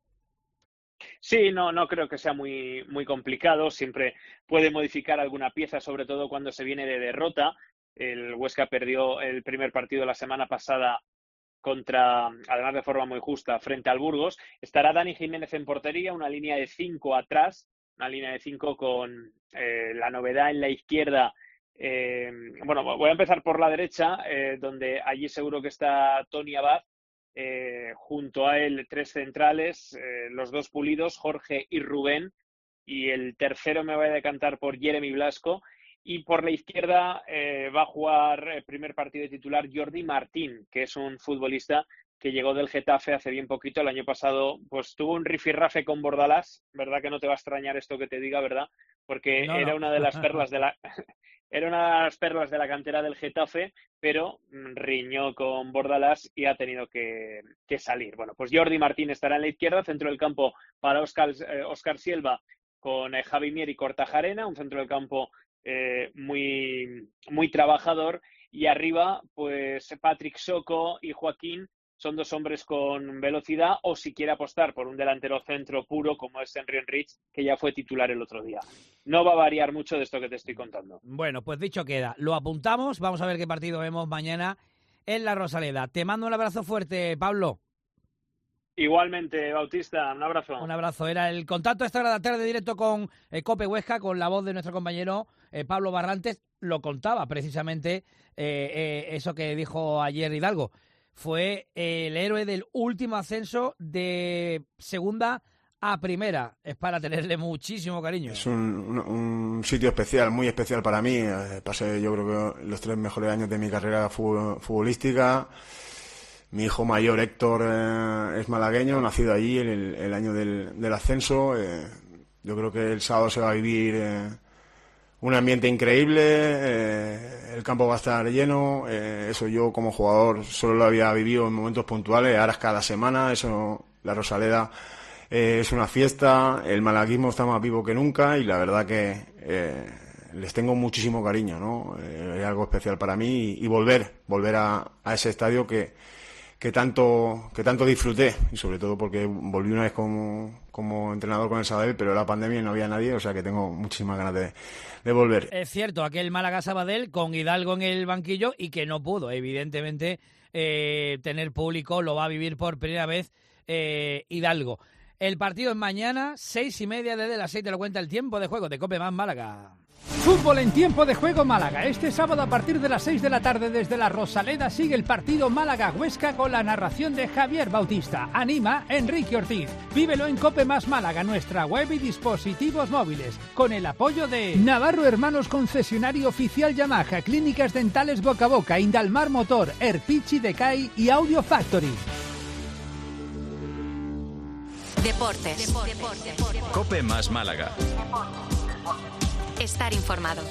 Sí, no creo que sea muy complicado. Siempre puede modificar alguna pieza, sobre todo cuando se viene de derrota. El Huesca perdió el primer partido la semana pasada además de forma muy justa, frente al Burgos. Estará Dani Jiménez en portería, una línea de 5 atrás, una línea de 5 con la novedad en la izquierda. Voy a empezar por la derecha, donde allí seguro que está Tony Abad. Junto a él 3 centrales, los 2 Pulidos, Jorge y Rubén, y el tercero me voy a decantar por Jeremy Blasco. Y por la izquierda va a jugar el primer partido de titular Jordi Martín, que es un futbolista que llegó del Getafe hace bien poquito. El año pasado pues tuvo un rifirrafe con Bordalás, ¿verdad? Que no te va a extrañar esto que te diga, ¿verdad? Porque era una de las perlas de la era una de las perlas de la cantera del Getafe, pero riñó con Bordalás y ha tenido que salir. Bueno, pues Jordi Martín estará en la izquierda, centro del campo para Óscar Silva, con Javi Mier y Kortajarena, un centro del campo muy trabajador, y arriba pues Patrick Soko y Joaquín, son dos hombres con velocidad, o si quiere apostar por un delantero centro puro como es Henry Enrich, que ya fue titular el otro día. No va a variar mucho de esto que te estoy contando. Bueno, pues dicho queda, lo apuntamos, vamos a ver qué partido vemos mañana en la Rosaleda. Te mando un abrazo fuerte, Pablo. Igualmente, Bautista, un abrazo. Un abrazo. Era el contacto esta hora de la tarde directo con Cope Huesca, con la voz de nuestro compañero Pablo Barrantes. Lo contaba precisamente eso que dijo ayer Hidalgo. Fue el héroe del último ascenso de segunda a primera. Es para tenerle muchísimo cariño. Es un sitio especial, muy especial para mí. Pasé, yo creo que los 3 mejores años de mi carrera futbolística. Mi hijo mayor, Héctor, es malagueño, nacido allí el año del ascenso. Yo creo que el sábado se va a vivir un ambiente increíble, el campo va a estar lleno. Eso yo como jugador solo lo había vivido en momentos puntuales, ahora es cada semana. Eso, la Rosaleda es una fiesta, el malaguismo está más vivo que nunca y la verdad que les tengo muchísimo cariño, ¿no? Es algo especial para mí y volver a ese estadio que tanto disfruté, y sobre todo porque volví una vez como entrenador con el Sabadell, pero la pandemia y no había nadie, o sea que tengo muchísimas ganas de volver. Es cierto, aquel Málaga-Sabadell con Hidalgo en el banquillo y que no pudo, evidentemente, tener público, lo va a vivir por primera vez Hidalgo. El partido es mañana, 6:30, desde las 6 te lo cuenta el tiempo de juego de Cope Más Málaga. Fútbol en tiempo de juego Málaga. Este sábado a partir de las 6 de la tarde desde la Rosaleda sigue el partido Málaga-Huesca con la narración de Javier Bautista. Anima Enrique Ortiz. Vívelo en Cope Más Málaga, nuestra web y dispositivos móviles. Con el apoyo de Navarro Hermanos, concesionario oficial Yamaha, Clínicas Dentales Boca a Boca, Indalmar Motor, Erpichi Decay y Audio Factory. Deportes. Cope Más Málaga. Estar informado.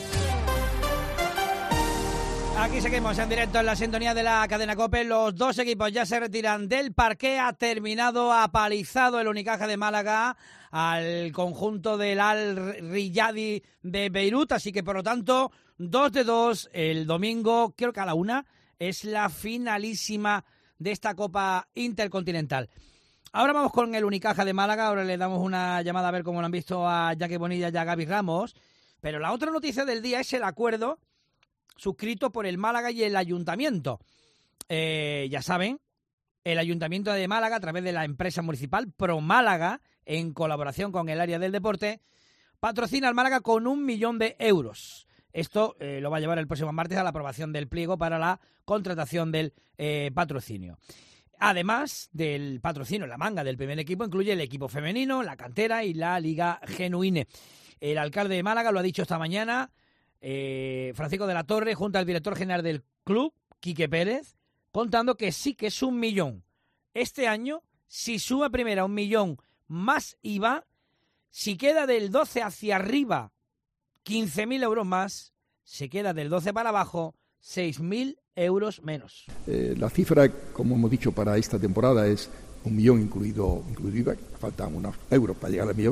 Aquí seguimos en directo en la sintonía de la cadena COPE. Los dos equipos ya se retiran del parqué. Ha terminado apalizado el Unicaja de Málaga al conjunto del Al-Riyadi de Beirut. Así que, por lo tanto, 2-2 el domingo. Creo que a la 1 es la finalísima de esta Copa Intercontinental. Ahora vamos con el Unicaja de Málaga. Ahora le damos una llamada a ver cómo lo han visto a Jackie Bonilla y a Gaby Ramos. Pero la otra noticia del día es el acuerdo suscrito por el Málaga y el Ayuntamiento. Ya saben, el Ayuntamiento de Málaga, a través de la empresa municipal Pro Málaga, en colaboración con el área del deporte, patrocina al Málaga con 1 millón de euros. Esto lo va a llevar el próximo martes a la aprobación del pliego para la contratación del patrocinio. Además del patrocinio, la manga del primer equipo incluye el equipo femenino, la cantera y la Liga Genuine. El alcalde de Málaga lo ha dicho esta mañana, Francisco de la Torre, junto al director general del club, Quique Pérez, contando que sí que es 1 millón. Este año, si sube a primera 1 millón más IVA, si queda del 12 hacia arriba 15.000 euros más, se queda del 12 para abajo 6.000 euros menos. La cifra, como hemos dicho, para esta temporada es 1 millón incluido IVA. Faltan unos euros para llegar al millón,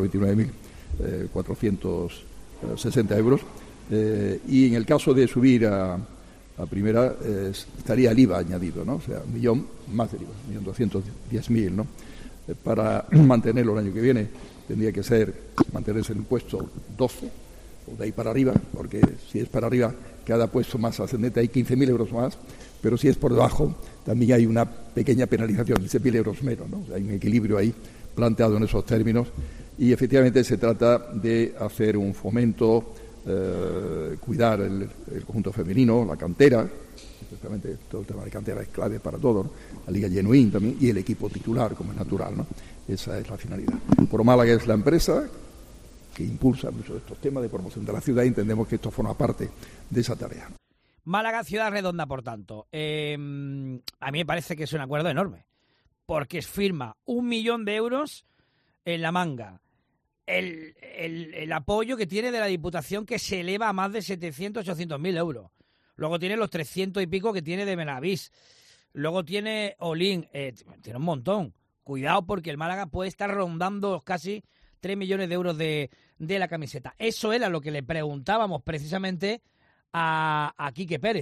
999.460 euros. Y en el caso de subir a primera, estaría el IVA añadido, ¿no? O sea, 1 millón más del IVA, 1.210.000, ¿no? Para mantenerlo el año que viene tendría que ser mantenerse en el puesto 12 o de ahí para arriba, porque si es para arriba, cada puesto más ascendente hay 15.000 euros más, pero si es por debajo también hay una pequeña penalización, 15.000 euros menos, ¿no? Hay un equilibrio ahí planteado en esos términos y efectivamente se trata de hacer un fomento, cuidar el conjunto femenino, la cantera, especialmente todo el tema de cantera es clave para todo, ¿no? La Liga Genuine también y el equipo titular, como es natural, ¿no? Esa es la finalidad. Pro Málaga es la empresa que impulsa mucho de estos temas de promoción de la ciudad y entendemos que esto forma parte de esa tarea. Málaga, ciudad redonda, por tanto. A mí me parece que es un acuerdo enorme, porque firma 1 millón de euros en la manga. El apoyo que tiene de la Diputación, que se eleva a más de 700-800.000 euros. Luego tiene los 300 y pico que tiene de Benavís. Luego tiene Olin. Tiene un montón. Cuidado, porque el Málaga puede estar rondando casi 3 millones de euros de la camiseta. Eso era lo que le preguntábamos precisamente a Quique Pérez,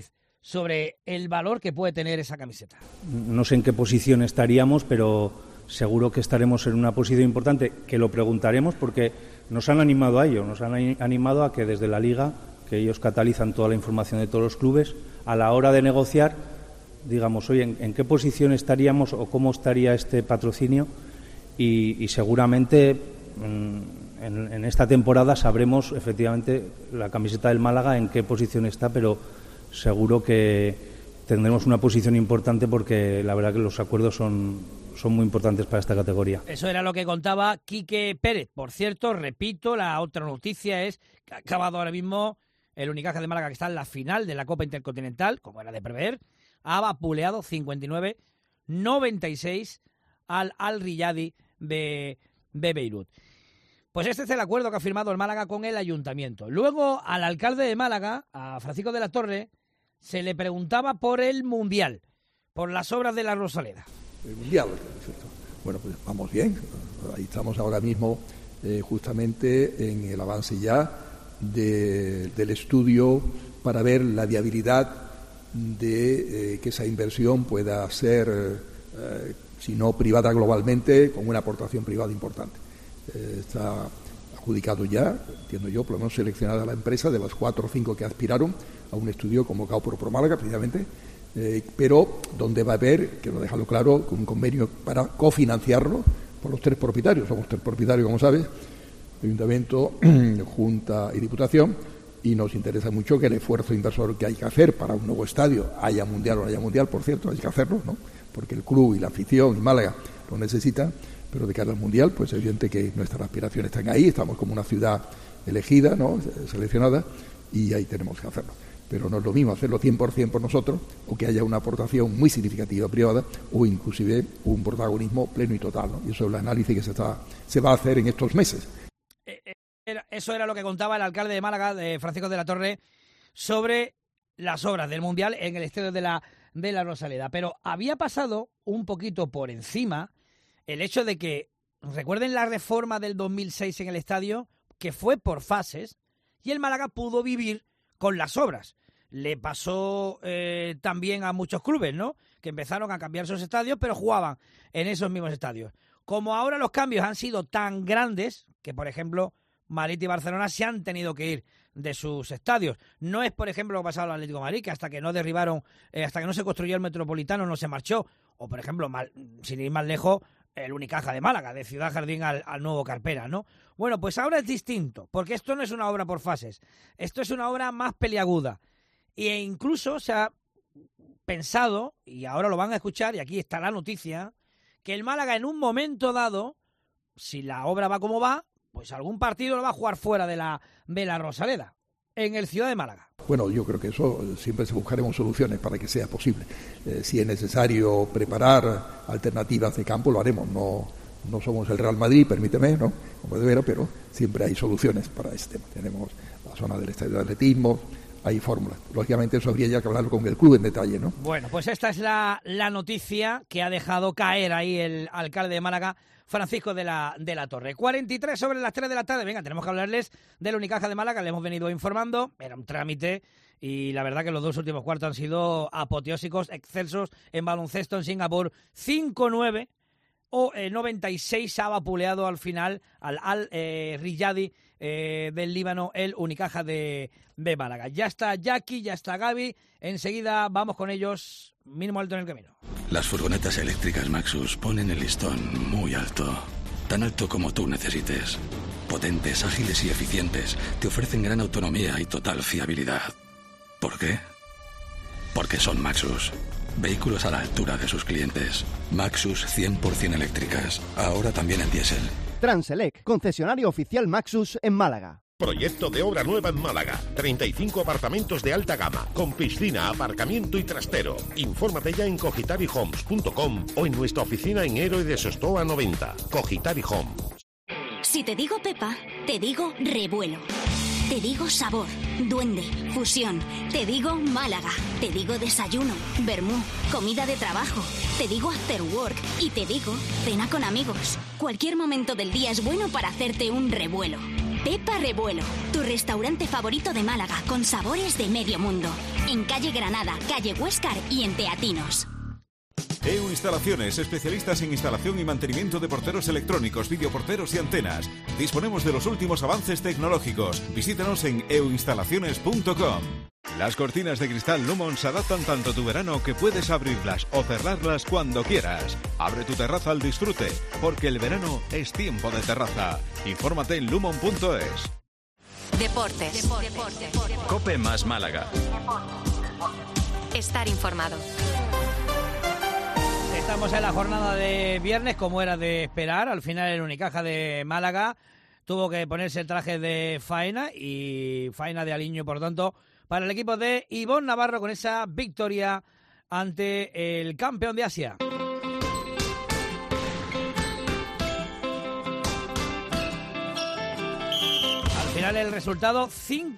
sobre el valor que puede tener esa camiseta. No sé en qué posición estaríamos, pero seguro que estaremos en una posición importante, que lo preguntaremos porque nos han animado a ello, nos han animado a que desde la Liga, que ellos catalizan toda la información de todos los clubes, a la hora de negociar, digamos, oye, ¿en qué posición estaríamos o cómo estaría este patrocinio? Y seguramente en esta temporada sabremos efectivamente la camiseta del Málaga en qué posición está, pero seguro que tendremos una posición importante porque la verdad que los acuerdos son muy importantes para esta categoría. Eso era lo que contaba Quique Pérez. Por cierto, repito, la otra noticia es que ha acabado ahora mismo el Unicaja de Málaga, que está en la final de la Copa Intercontinental, como era de prever, ha vapuleado 59-96 al Al-Riyadi de Beirut. Pues este es el acuerdo que ha firmado el Málaga con el Ayuntamiento. Luego, al alcalde de Málaga, a Francisco de la Torre, se le preguntaba por el Mundial, por las obras de la Rosaleda. El Mundial, bueno, pues vamos bien. Ahí estamos ahora mismo justamente en el avance ya del estudio para ver la viabilidad de que esa inversión pueda ser, si no privada globalmente, con una aportación privada importante. Está adjudicado ya, entiendo yo, por lo menos seleccionada la empresa de las 4 o 5 que aspiraron a un estudio convocado por ProMálaga precisamente, pero donde va a haber, quiero dejarlo claro, un convenio para cofinanciarlo por los 3 propietarios. Somos 3 propietarios, como sabes, Ayuntamiento, Junta y Diputación, y nos interesa mucho que el esfuerzo inversor que hay que hacer para un nuevo estadio, haya mundial o no haya mundial, por cierto, hay que hacerlo, ¿no? Porque el club y la afición y Málaga lo necesitan, pero de cara al mundial, pues es evidente que nuestras aspiraciones están ahí, estamos como una ciudad elegida, ¿no? Seleccionada, y ahí tenemos que hacerlo. Pero no es lo mismo hacerlo 100% por nosotros o que haya una aportación muy significativa privada o inclusive un protagonismo pleno y total, ¿no? Y eso es el análisis que se va a hacer en estos meses. Eso era lo que contaba el alcalde de Málaga, Francisco de la Torre, sobre las obras del Mundial en el estadio de la Rosaleda. Pero había pasado un poquito por encima el hecho de que, recuerden la reforma del 2006 en el estadio, que fue por fases, y el Málaga pudo vivir con las obras. Le pasó también a muchos clubes, ¿no?, que empezaron a cambiar sus estadios, pero jugaban en esos mismos estadios. Como ahora los cambios han sido tan grandes, que por ejemplo Madrid y Barcelona se han tenido que ir de sus estadios. No es, por ejemplo, lo que pasaba al Atlético de Madrid, que hasta que no derribaron, hasta que no se construyó el Metropolitano no se marchó. O, por ejemplo, sin ir más lejos, el Unicaja de Málaga, de Ciudad Jardín al nuevo Carpera, ¿no? Bueno, pues ahora es distinto, porque esto no es una obra por fases. Esto es una obra más peliaguda. E incluso se ha pensado, y ahora lo van a escuchar, y aquí está la noticia, que el Málaga en un momento dado, si la obra va como va, pues algún partido lo va a jugar fuera de la Rosaleda, en el Ciudad de Málaga. Bueno, yo creo que eso siempre buscaremos soluciones para que sea posible. Si es necesario preparar alternativas de campo, lo haremos. No somos el Real Madrid, permíteme, ¿no?, como de vera, pero siempre hay soluciones para este tema. Tenemos la zona del estadio de atletismo, hay fórmulas. Lógicamente eso habría ya que hablarlo con el club en detalle, ¿no? Bueno, pues esta es la noticia que ha dejado caer ahí el alcalde de Málaga, Francisco de la Torre. 43 sobre las 3 de la tarde. Venga, tenemos que hablarles del Unicaja de Málaga. Le hemos venido informando. Era un trámite y la verdad que los 2 últimos cuartos han sido apoteósicos, excelsos en baloncesto en Singapur. 5-9 o 96 ha vapuleado al final al Al-Riyadi del Líbano, el Unicaja de Málaga. Ya está Jackie, ya está Gaby. Enseguida vamos con ellos. Mínimo alto en el camino. Las furgonetas eléctricas Maxus ponen el listón muy alto. Tan alto como tú necesites. Potentes, ágiles y eficientes. Te ofrecen gran autonomía y total fiabilidad. ¿Por qué? Porque son Maxus. Vehículos a la altura de sus clientes. Maxus 100% eléctricas. Ahora también en diésel. Transelec, concesionario oficial Maxus en Málaga. Proyecto de obra nueva en Málaga. 35 apartamentos de alta gama, con piscina, aparcamiento y trastero. Infórmate ya en cogitarihomes.com o en nuestra oficina en Héroe de Sostoa 90. Cogitari Homes. Si te digo Pepa, te digo revuelo. Te digo sabor, duende, fusión. Te digo Málaga. Te digo desayuno, vermú, comida de trabajo. Te digo after work y te digo cena con amigos. Cualquier momento del día es bueno para hacerte un revuelo. Pepa Revuelo, tu restaurante favorito de Málaga, con sabores de medio mundo. En calle Granada, calle Huéscar y en Teatinos. EU Instalaciones, especialistas en instalación y mantenimiento de porteros electrónicos, videoporteros y antenas. Disponemos de los últimos avances tecnológicos. Visítanos en euinstalaciones.com. Las cortinas de cristal Lumon se adaptan tanto a tu verano que puedes abrirlas o cerrarlas cuando quieras. Abre tu terraza al disfrute, porque el verano es tiempo de terraza. Infórmate en lumon.es. Deportes. Cope más Málaga. Estar informado. Estamos en la jornada de viernes, como era de esperar. Al final el Unicaja de Málaga tuvo que ponerse el traje de faena y faena de aliño, por tanto, para el equipo de Ivonne Navarro con esa victoria ante el campeón de Asia. Al final el resultado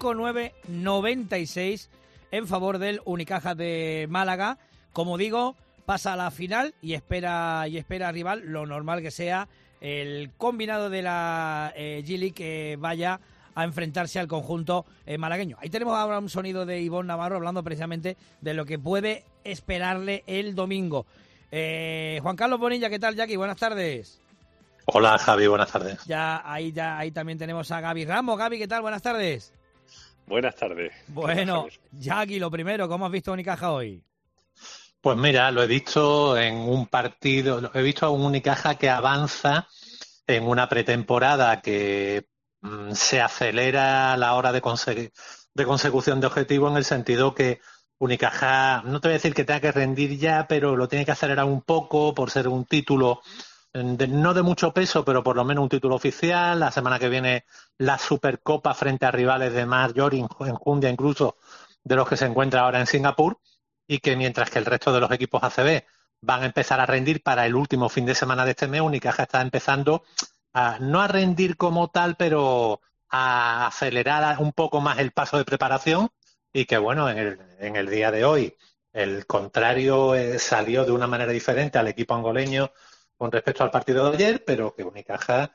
5-9-96 en favor del Unicaja de Málaga. Como digo, pasa a la final y espera rival, lo normal que sea el combinado de la G-League que vaya a enfrentarse al conjunto malagueño. Ahí tenemos ahora un sonido de Ivonne Navarro hablando precisamente de lo que puede esperarle el domingo. Juan Carlos Bonilla, ¿qué tal, Jackie? Buenas tardes. Hola, Javi, buenas tardes. Ya ahí también tenemos a Gaby Ramos. Gaby, ¿qué tal? Buenas tardes. Buenas tardes. Bueno, Jackie, lo primero, ¿cómo has visto a Unicaja hoy? Pues mira, lo he visto en un partido, he visto a un Unicaja que avanza en una pretemporada que se acelera a la hora de consecución de objetivos, en el sentido que Unicaja, no te voy a decir que tenga que rendir ya, pero lo tiene que acelerar un poco por ser un título no de mucho peso, pero por lo menos un título oficial. La semana que viene la Supercopa frente a rivales de mayor enjundia incluso de los que se encuentra ahora en Singapur, y que mientras que el resto de los equipos ACB van a empezar a rendir para el último fin de semana de este mes, Unicaja está empezando no a rendir como tal, pero a acelerar un poco más el paso de preparación, y que bueno, en el día de hoy el contrario salió de una manera diferente al equipo angoleño con respecto al partido de ayer, pero que Unicaja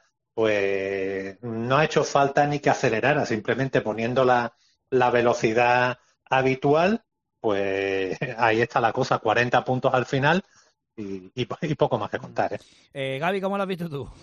pues no ha hecho falta ni que acelerara, simplemente poniendo la velocidad habitual. Pues ahí está la cosa, 40 puntos al final y poco más que contar. Gaby, ¿cómo lo has visto tú?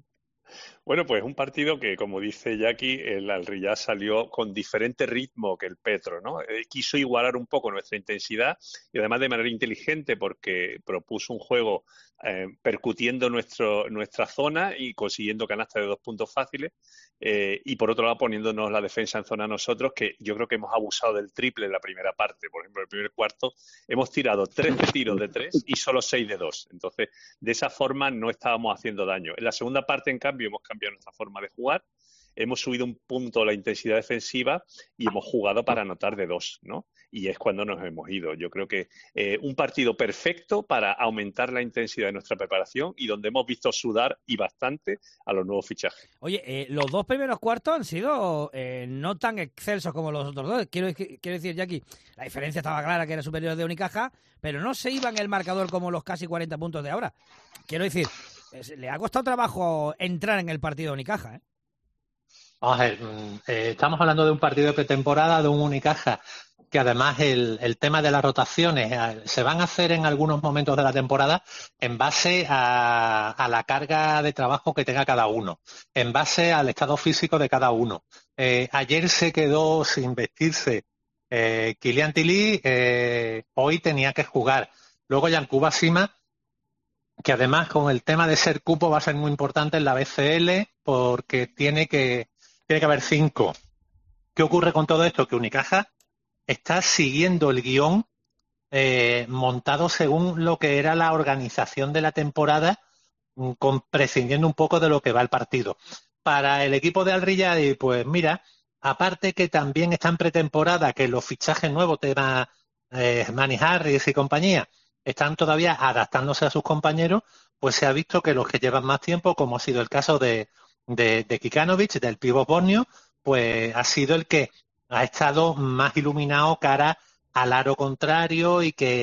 Bueno, pues un partido que, como dice Jackie, el Al-Riyad salió con diferente ritmo que el Petro, ¿no? Quiso igualar un poco nuestra intensidad y además de manera inteligente, porque propuso un juego percutiendo nuestra zona y consiguiendo canastas de 2 puntos fáciles, y por otro lado poniéndonos la defensa en zona a nosotros, que yo creo que hemos abusado del triple en la primera parte. Por ejemplo, en el primer cuarto hemos tirado 13 tiros de 3 y solo 6 de 2. Entonces, de esa forma no estábamos haciendo daño. En la segunda parte, en cambio, hemos cambiado nuestra forma de jugar, hemos subido un punto la intensidad defensiva y hemos jugado para anotar de 2, ¿no? Y es cuando nos hemos ido. Yo creo que un partido perfecto para aumentar la intensidad de nuestra preparación y donde hemos visto sudar y bastante a los nuevos fichajes. Oye, los 2 primeros cuartos han sido no tan excelsos como los otros 2. Quiero decir, Jackie, la diferencia estaba clara, que era superior de Unicaja, pero no se iba en el marcador como los casi 40 puntos de ahora. Quiero decir, le ha costado trabajo entrar en el partido de Unicaja, ¿eh? Vamos a ver, estamos hablando de un partido de pretemporada, de un Unicaja que además el tema de las rotaciones se van a hacer en algunos momentos de la temporada en base a la carga de trabajo que tenga cada uno, en base al estado físico de cada uno. Ayer se quedó sin vestirse Kylian Tilly, hoy tenía que jugar. Luego Yankuba Sima, que además con el tema de ser cupo va a ser muy importante en la BCL, porque tiene que haber 5. ¿Qué ocurre con todo esto? Que Unicaja está siguiendo el guión montado según lo que era la organización de la temporada, prescindiendo un poco de lo que va el partido. Para el equipo de Al-Riyad, pues mira, aparte que también está en pretemporada, que los fichajes nuevos, tema Manny Harris y compañía, están todavía adaptándose a sus compañeros, pues se ha visto que los que llevan más tiempo, como ha sido el caso de Kikanovic, del pívot bosnio, pues ha sido el que ha estado más iluminado cara al aro contrario y que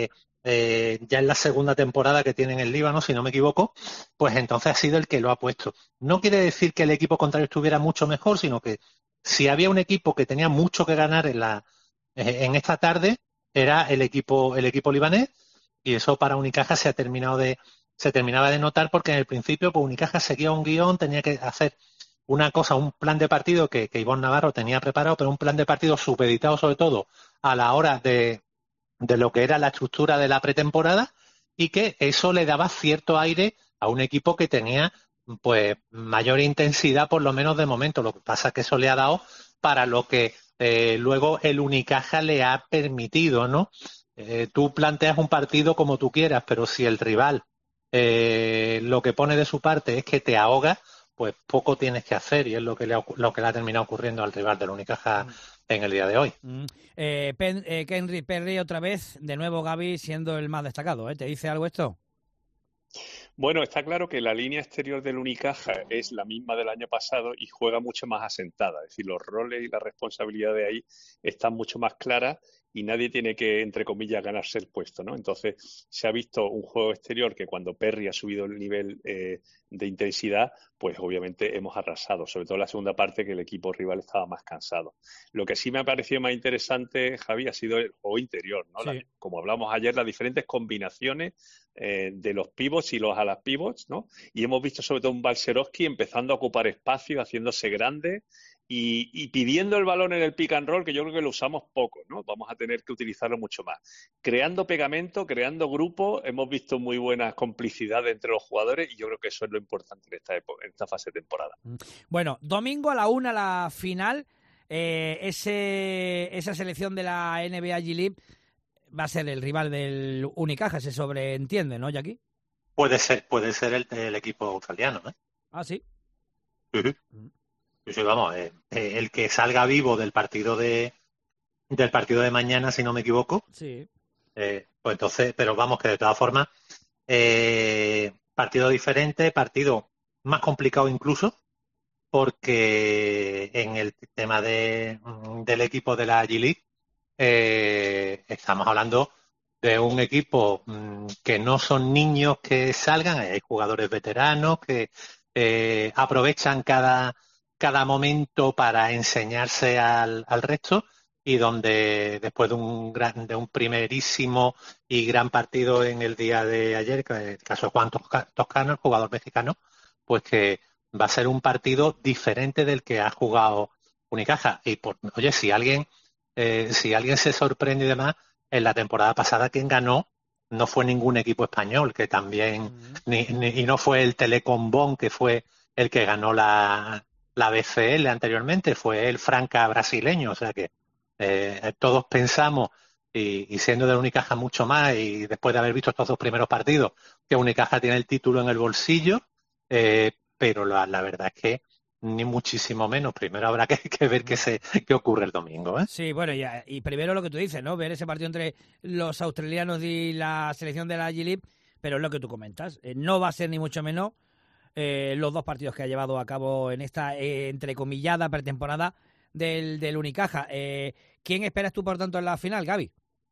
ya en la segunda temporada que tiene en el Líbano, si no me equivoco, pues entonces ha sido el que lo ha puesto. No quiere decir que el equipo contrario estuviera mucho mejor, sino que si había un equipo que tenía mucho que ganar en esta tarde, era el equipo libanés, y eso para Unicaja se terminaba de notar, porque en el principio pues Unicaja seguía un guión, tenía que hacer una cosa, un plan de partido que Ivonne Navarro tenía preparado, pero un plan de partido supeditado sobre todo a la hora de lo que era la estructura de la pretemporada, y que eso le daba cierto aire a un equipo que tenía pues mayor intensidad, por lo menos de momento. Lo que pasa es que eso le ha dado para lo que luego el Unicaja le ha permitido, ¿no? Tú planteas un partido como tú quieras, pero si el rival lo que pone de su parte es que te ahoga, pues poco tienes que hacer, y es lo que le ha terminado ocurriendo al rival del Unicaja en el día de hoy. Henry Perry otra vez, de nuevo Gaby siendo el más destacado, ¿eh? ¿Te dice algo esto? Bueno, está claro que la línea exterior del Unicaja es la misma del año pasado y juega mucho más asentada. Es decir, los roles y la responsabilidad de ahí están mucho más claras y nadie tiene que, entre comillas, ganarse el puesto, ¿no? Entonces, se ha visto un juego exterior que cuando Perry ha subido el nivel de intensidad, pues obviamente hemos arrasado, sobre todo en la segunda parte, que el equipo rival estaba más cansado. Lo que sí me ha parecido más interesante, Javi, ha sido el juego interior, ¿no? Sí. Como hablamos ayer, las diferentes combinaciones de los pivots y los alas pivots, ¿no? Y hemos visto sobre todo un Balcerowski empezando a ocupar espacio, haciéndose grande y pidiendo el balón en el pick and roll, que yo creo que lo usamos poco, ¿no? Vamos a tener que utilizarlo mucho más. Creando pegamento, creando grupos, hemos visto muy buenas complicidades entre los jugadores, y yo creo que eso es lo importante en esta fase de temporada. Bueno, domingo a la 1 la final, esa selección de la NBA G-League va a ser el rival del Unicaja, se sobreentiende, ¿no, Jackie? Puede ser el equipo australiano, ¿eh? Ah, sí. Sí, vamos, el que salga vivo del partido de mañana, si no me equivoco. Sí. Pues entonces, pero vamos, que de todas formas, partido diferente, partido más complicado incluso, porque en el tema del equipo de la G-League estamos hablando de un equipo que no son niños que salgan, hay jugadores veteranos que aprovechan cada momento para enseñarse al resto, y donde después de un primerísimo y gran partido en el día de ayer, que en el caso de Juan Toscano, el jugador mexicano, pues que va a ser un partido diferente del que ha jugado Unicaja. Y oye, si alguien se sorprende y demás, en la temporada pasada quien ganó no fue ningún equipo español, que también y no fue el Telecom Bonn, que fue el que ganó la BCL anteriormente, fue el Franca brasileño. O sea que todos pensamos, y siendo de Unicaja mucho más, y después de haber visto estos dos primeros partidos, que Unicaja tiene el título en el bolsillo, pero la verdad es que ni muchísimo menos. Primero habrá que ver qué ocurre el domingo, ¿eh? Sí, bueno, y primero lo que tú dices, ¿no? Ver ese partido entre los australianos y la selección de la G-League, pero es lo que tú comentas. No va a ser ni mucho menos los dos partidos que ha llevado a cabo en esta entrecomillada pretemporada del Unicaja. ¿Quién esperas tú, por tanto, en la final, Gaby?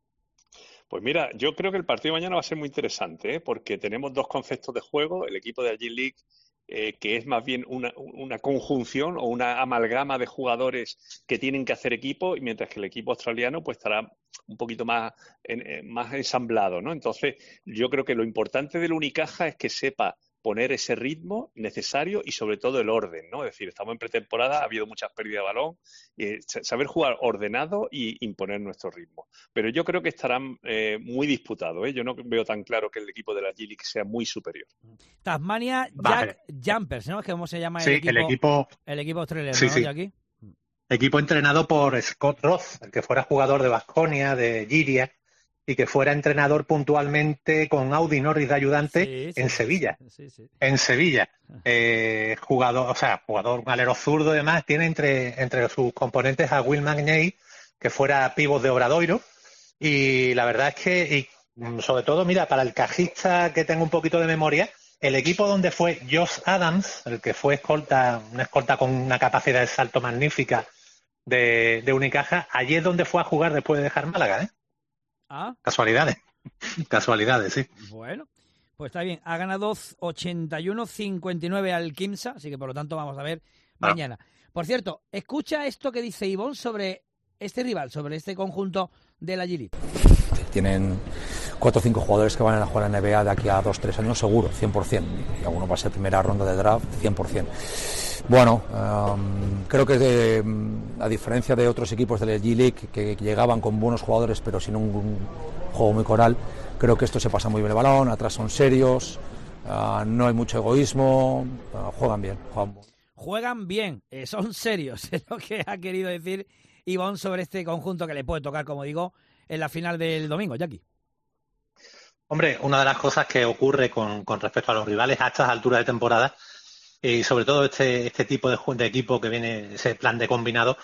Pues mira, yo creo que el partido de mañana va a ser muy interesante, porque tenemos dos conceptos de juego. El equipo de la G-League, que es más bien una conjunción o una amalgama de jugadores que tienen que hacer equipo, y mientras que el equipo australiano pues estará un poquito más ensamblado, ¿no? Entonces, yo creo que lo importante del Unicaja es que sepa poner ese ritmo necesario y sobre todo el orden, ¿no? Es decir, estamos en pretemporada, ha habido muchas pérdidas de balón, saber jugar ordenado y imponer nuestro ritmo. Pero yo creo que estarán muy disputados, ¿eh? Yo no veo tan claro que el equipo de la G-League sea muy superior. Tasmania Jack Jumpers, ¿no? ¿Cómo se llama el equipo? El equipo australiano, sí, ¿no, Jackie? Equipo entrenado por Scott Roth, el que fuera jugador de Baskonia, de Giria, y que fuera entrenador puntualmente con Audi Norris de ayudante en Sevilla. Sí. En Sevilla. Jugador, un alero zurdo y demás. Tiene entre sus componentes a Will McNay, que fuera pívot de Obradoiro. Y la verdad es que, sobre todo, mira, para el cajista que tenga un poquito de memoria, el equipo donde fue Josh Adams, el que fue una escolta con una capacidad de salto magnífica de Unicaja, allí es donde fue a jugar después de dejar Málaga, ¿eh? ¿Ah? Casualidades. Casualidades, sí. Bueno, pues está bien. Ha ganado 81-59 al Quimsa, así que por lo tanto vamos a ver mañana. Por cierto, escucha esto que dice Ivonne sobre este rival, sobre este conjunto de la G-League. Tienen 4 o 5 jugadores que van a jugar en la NBA de aquí a 2-3 años seguro, 100%. Y alguno va a ser primera ronda de draft, 100%. Bueno, creo que a diferencia de otros equipos de la G-League que llegaban con buenos jugadores pero sin un juego muy coral, creo que esto se pasa muy bien el balón, atrás son serios, no hay mucho egoísmo, juegan bien. Juegan bien, son serios, es lo que ha querido decir Ivonne sobre este conjunto que le puede tocar, como digo, en la final del domingo, Jackie. Hombre, una de las cosas que ocurre con respecto a los rivales a estas alturas de temporada, y sobre todo este tipo de equipo que viene, ese plan de combinado,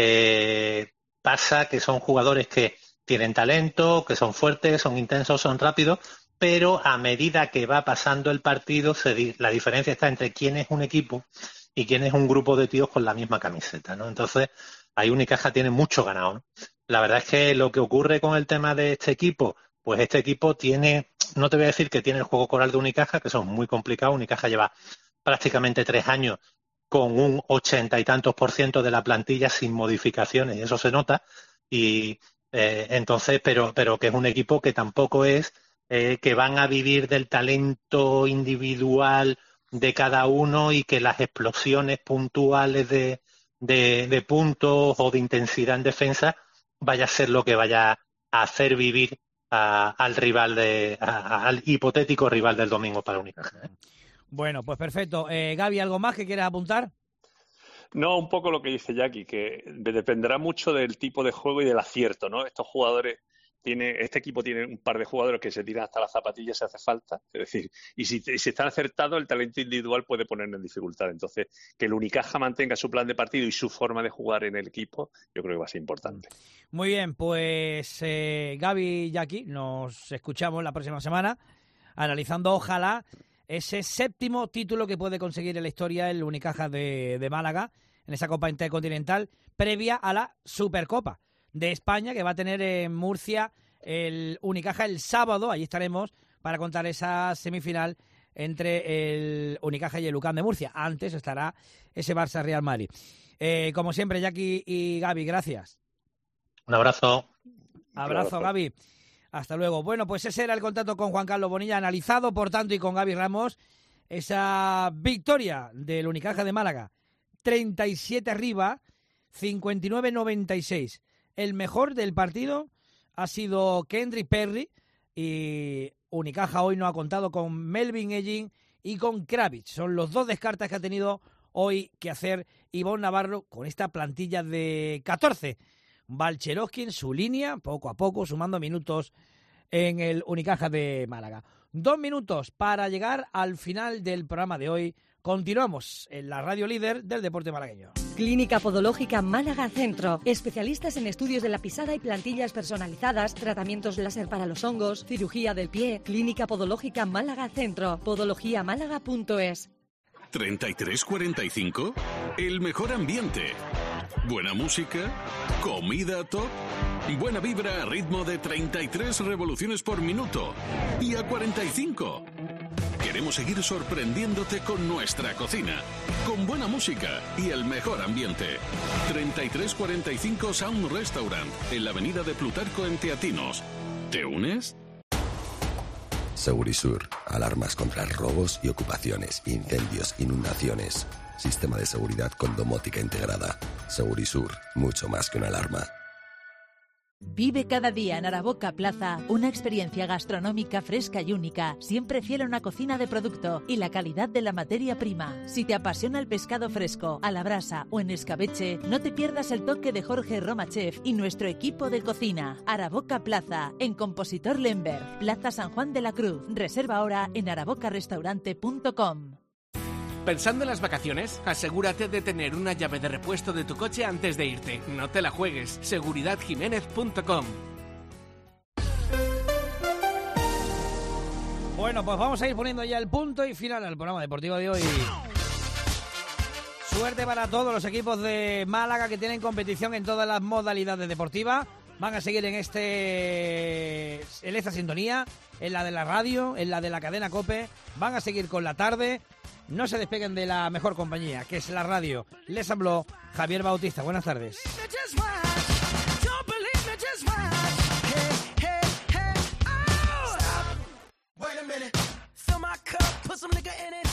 pasa que son jugadores que tienen talento, que son fuertes, son intensos, son rápidos, pero a medida que va pasando el partido, la diferencia está entre quién es un equipo y quién es un grupo de tíos con la misma camiseta, ¿no? Entonces, ahí Unicaja tiene mucho ganado, ¿no? La verdad es que lo que ocurre con el tema de este equipo, pues este equipo tiene, no te voy a decir que tiene el juego coral de Unicaja, que son muy complicados. Unicaja lleva prácticamente 3 años con un 80 y tantos % de la plantilla sin modificaciones, y eso se nota, y entonces, pero que es un equipo que tampoco es que van a vivir del talento individual de cada uno y que las explosiones puntuales de puntos o de intensidad en defensa vaya a ser lo que vaya a hacer vivir al rival al hipotético rival del domingo para Unicaja. Bueno, pues perfecto. Gaby, ¿algo más que quieras apuntar? No, un poco lo que dice Jackie, que dependerá mucho del tipo de juego y del acierto, ¿no? Estos jugadores este equipo tiene un par de jugadores que se tiran hasta las zapatillas si hace falta, es decir, y si están acertados, el talento individual puede poner en dificultad. Entonces, que el Unicaja mantenga su plan de partido y su forma de jugar en el equipo, yo creo que va a ser importante. Muy bien, pues Gaby y Jackie, nos escuchamos la próxima semana analizando, ojalá, ese 7º título que puede conseguir en la historia el Unicaja de Málaga en esa Copa Intercontinental previa a la Supercopa de España que va a tener en Murcia el Unicaja el sábado. Allí estaremos para contar esa semifinal entre el Unicaja y el UCAM de Murcia. Antes estará ese Barça Real Madrid. Como siempre, Jackie y Gaby, gracias. Un abrazo. Abrazo, Gaby. Hasta luego. Bueno, pues ese era el contacto con Juan Carlos Bonilla, analizado, por tanto, y con Gaby Ramos, esa victoria del Unicaja de Málaga. 37 arriba, 59-96. El mejor del partido ha sido Kendrick Perry, y Unicaja hoy no ha contado con Melvin Ellin y con Kravitz. Son los 2 descartes que ha tenido hoy que hacer Ivonne Navarro con esta plantilla de 14. Balcherovski en su línea, poco a poco, sumando minutos en el Unicaja de Málaga. 2 minutos para llegar al final del programa de hoy. Continuamos en la radio líder del deporte malagueño. Clínica Podológica Málaga Centro. Especialistas en estudios de la pisada y plantillas personalizadas, tratamientos láser para los hongos, cirugía del pie. Clínica Podológica Málaga Centro. podologiamalaga.es. 33-45, el mejor ambiente. Buena música, comida top, buena vibra a ritmo de 33 revoluciones por minuto. Y a 45. Queremos seguir sorprendiéndote con nuestra cocina, con buena música y el mejor ambiente. 3345 Sound Restaurant, en la avenida de Plutarco en Teatinos. ¿Te unes? Segurisur, alarmas contra robos y ocupaciones, incendios, inundaciones. Sistema de seguridad con domótica integrada. Segurisur, mucho más que una alarma. Vive cada día en Araboca Plaza una experiencia gastronómica fresca y única, siempre fiel a una cocina de producto y la calidad de la materia prima. Si te apasiona el pescado fresco, a la brasa o en escabeche, no te pierdas el toque de Jorge Roma Chef y nuestro equipo de cocina. Araboca Plaza, en Compositor Lemberg, Plaza San Juan de la Cruz. Reserva ahora en arabocarestaurante.com. Pensando en las vacaciones, asegúrate de tener una llave de repuesto de tu coche antes de irte. No te la juegues. seguridadjiménez.com. Bueno, pues vamos a ir poniendo ya el punto y final al programa deportivo de hoy. Suerte para todos los equipos de Málaga que tienen competición en todas las modalidades deportivas. van a seguir en esta sintonía, en la de la radio, en la de la cadena COPE, van a seguir con la tarde. No se despeguen de la mejor compañía, que es la radio. Les habló Javier Bautista. Buenas tardes. Wait a minute, fill my cup, put some nigga in it.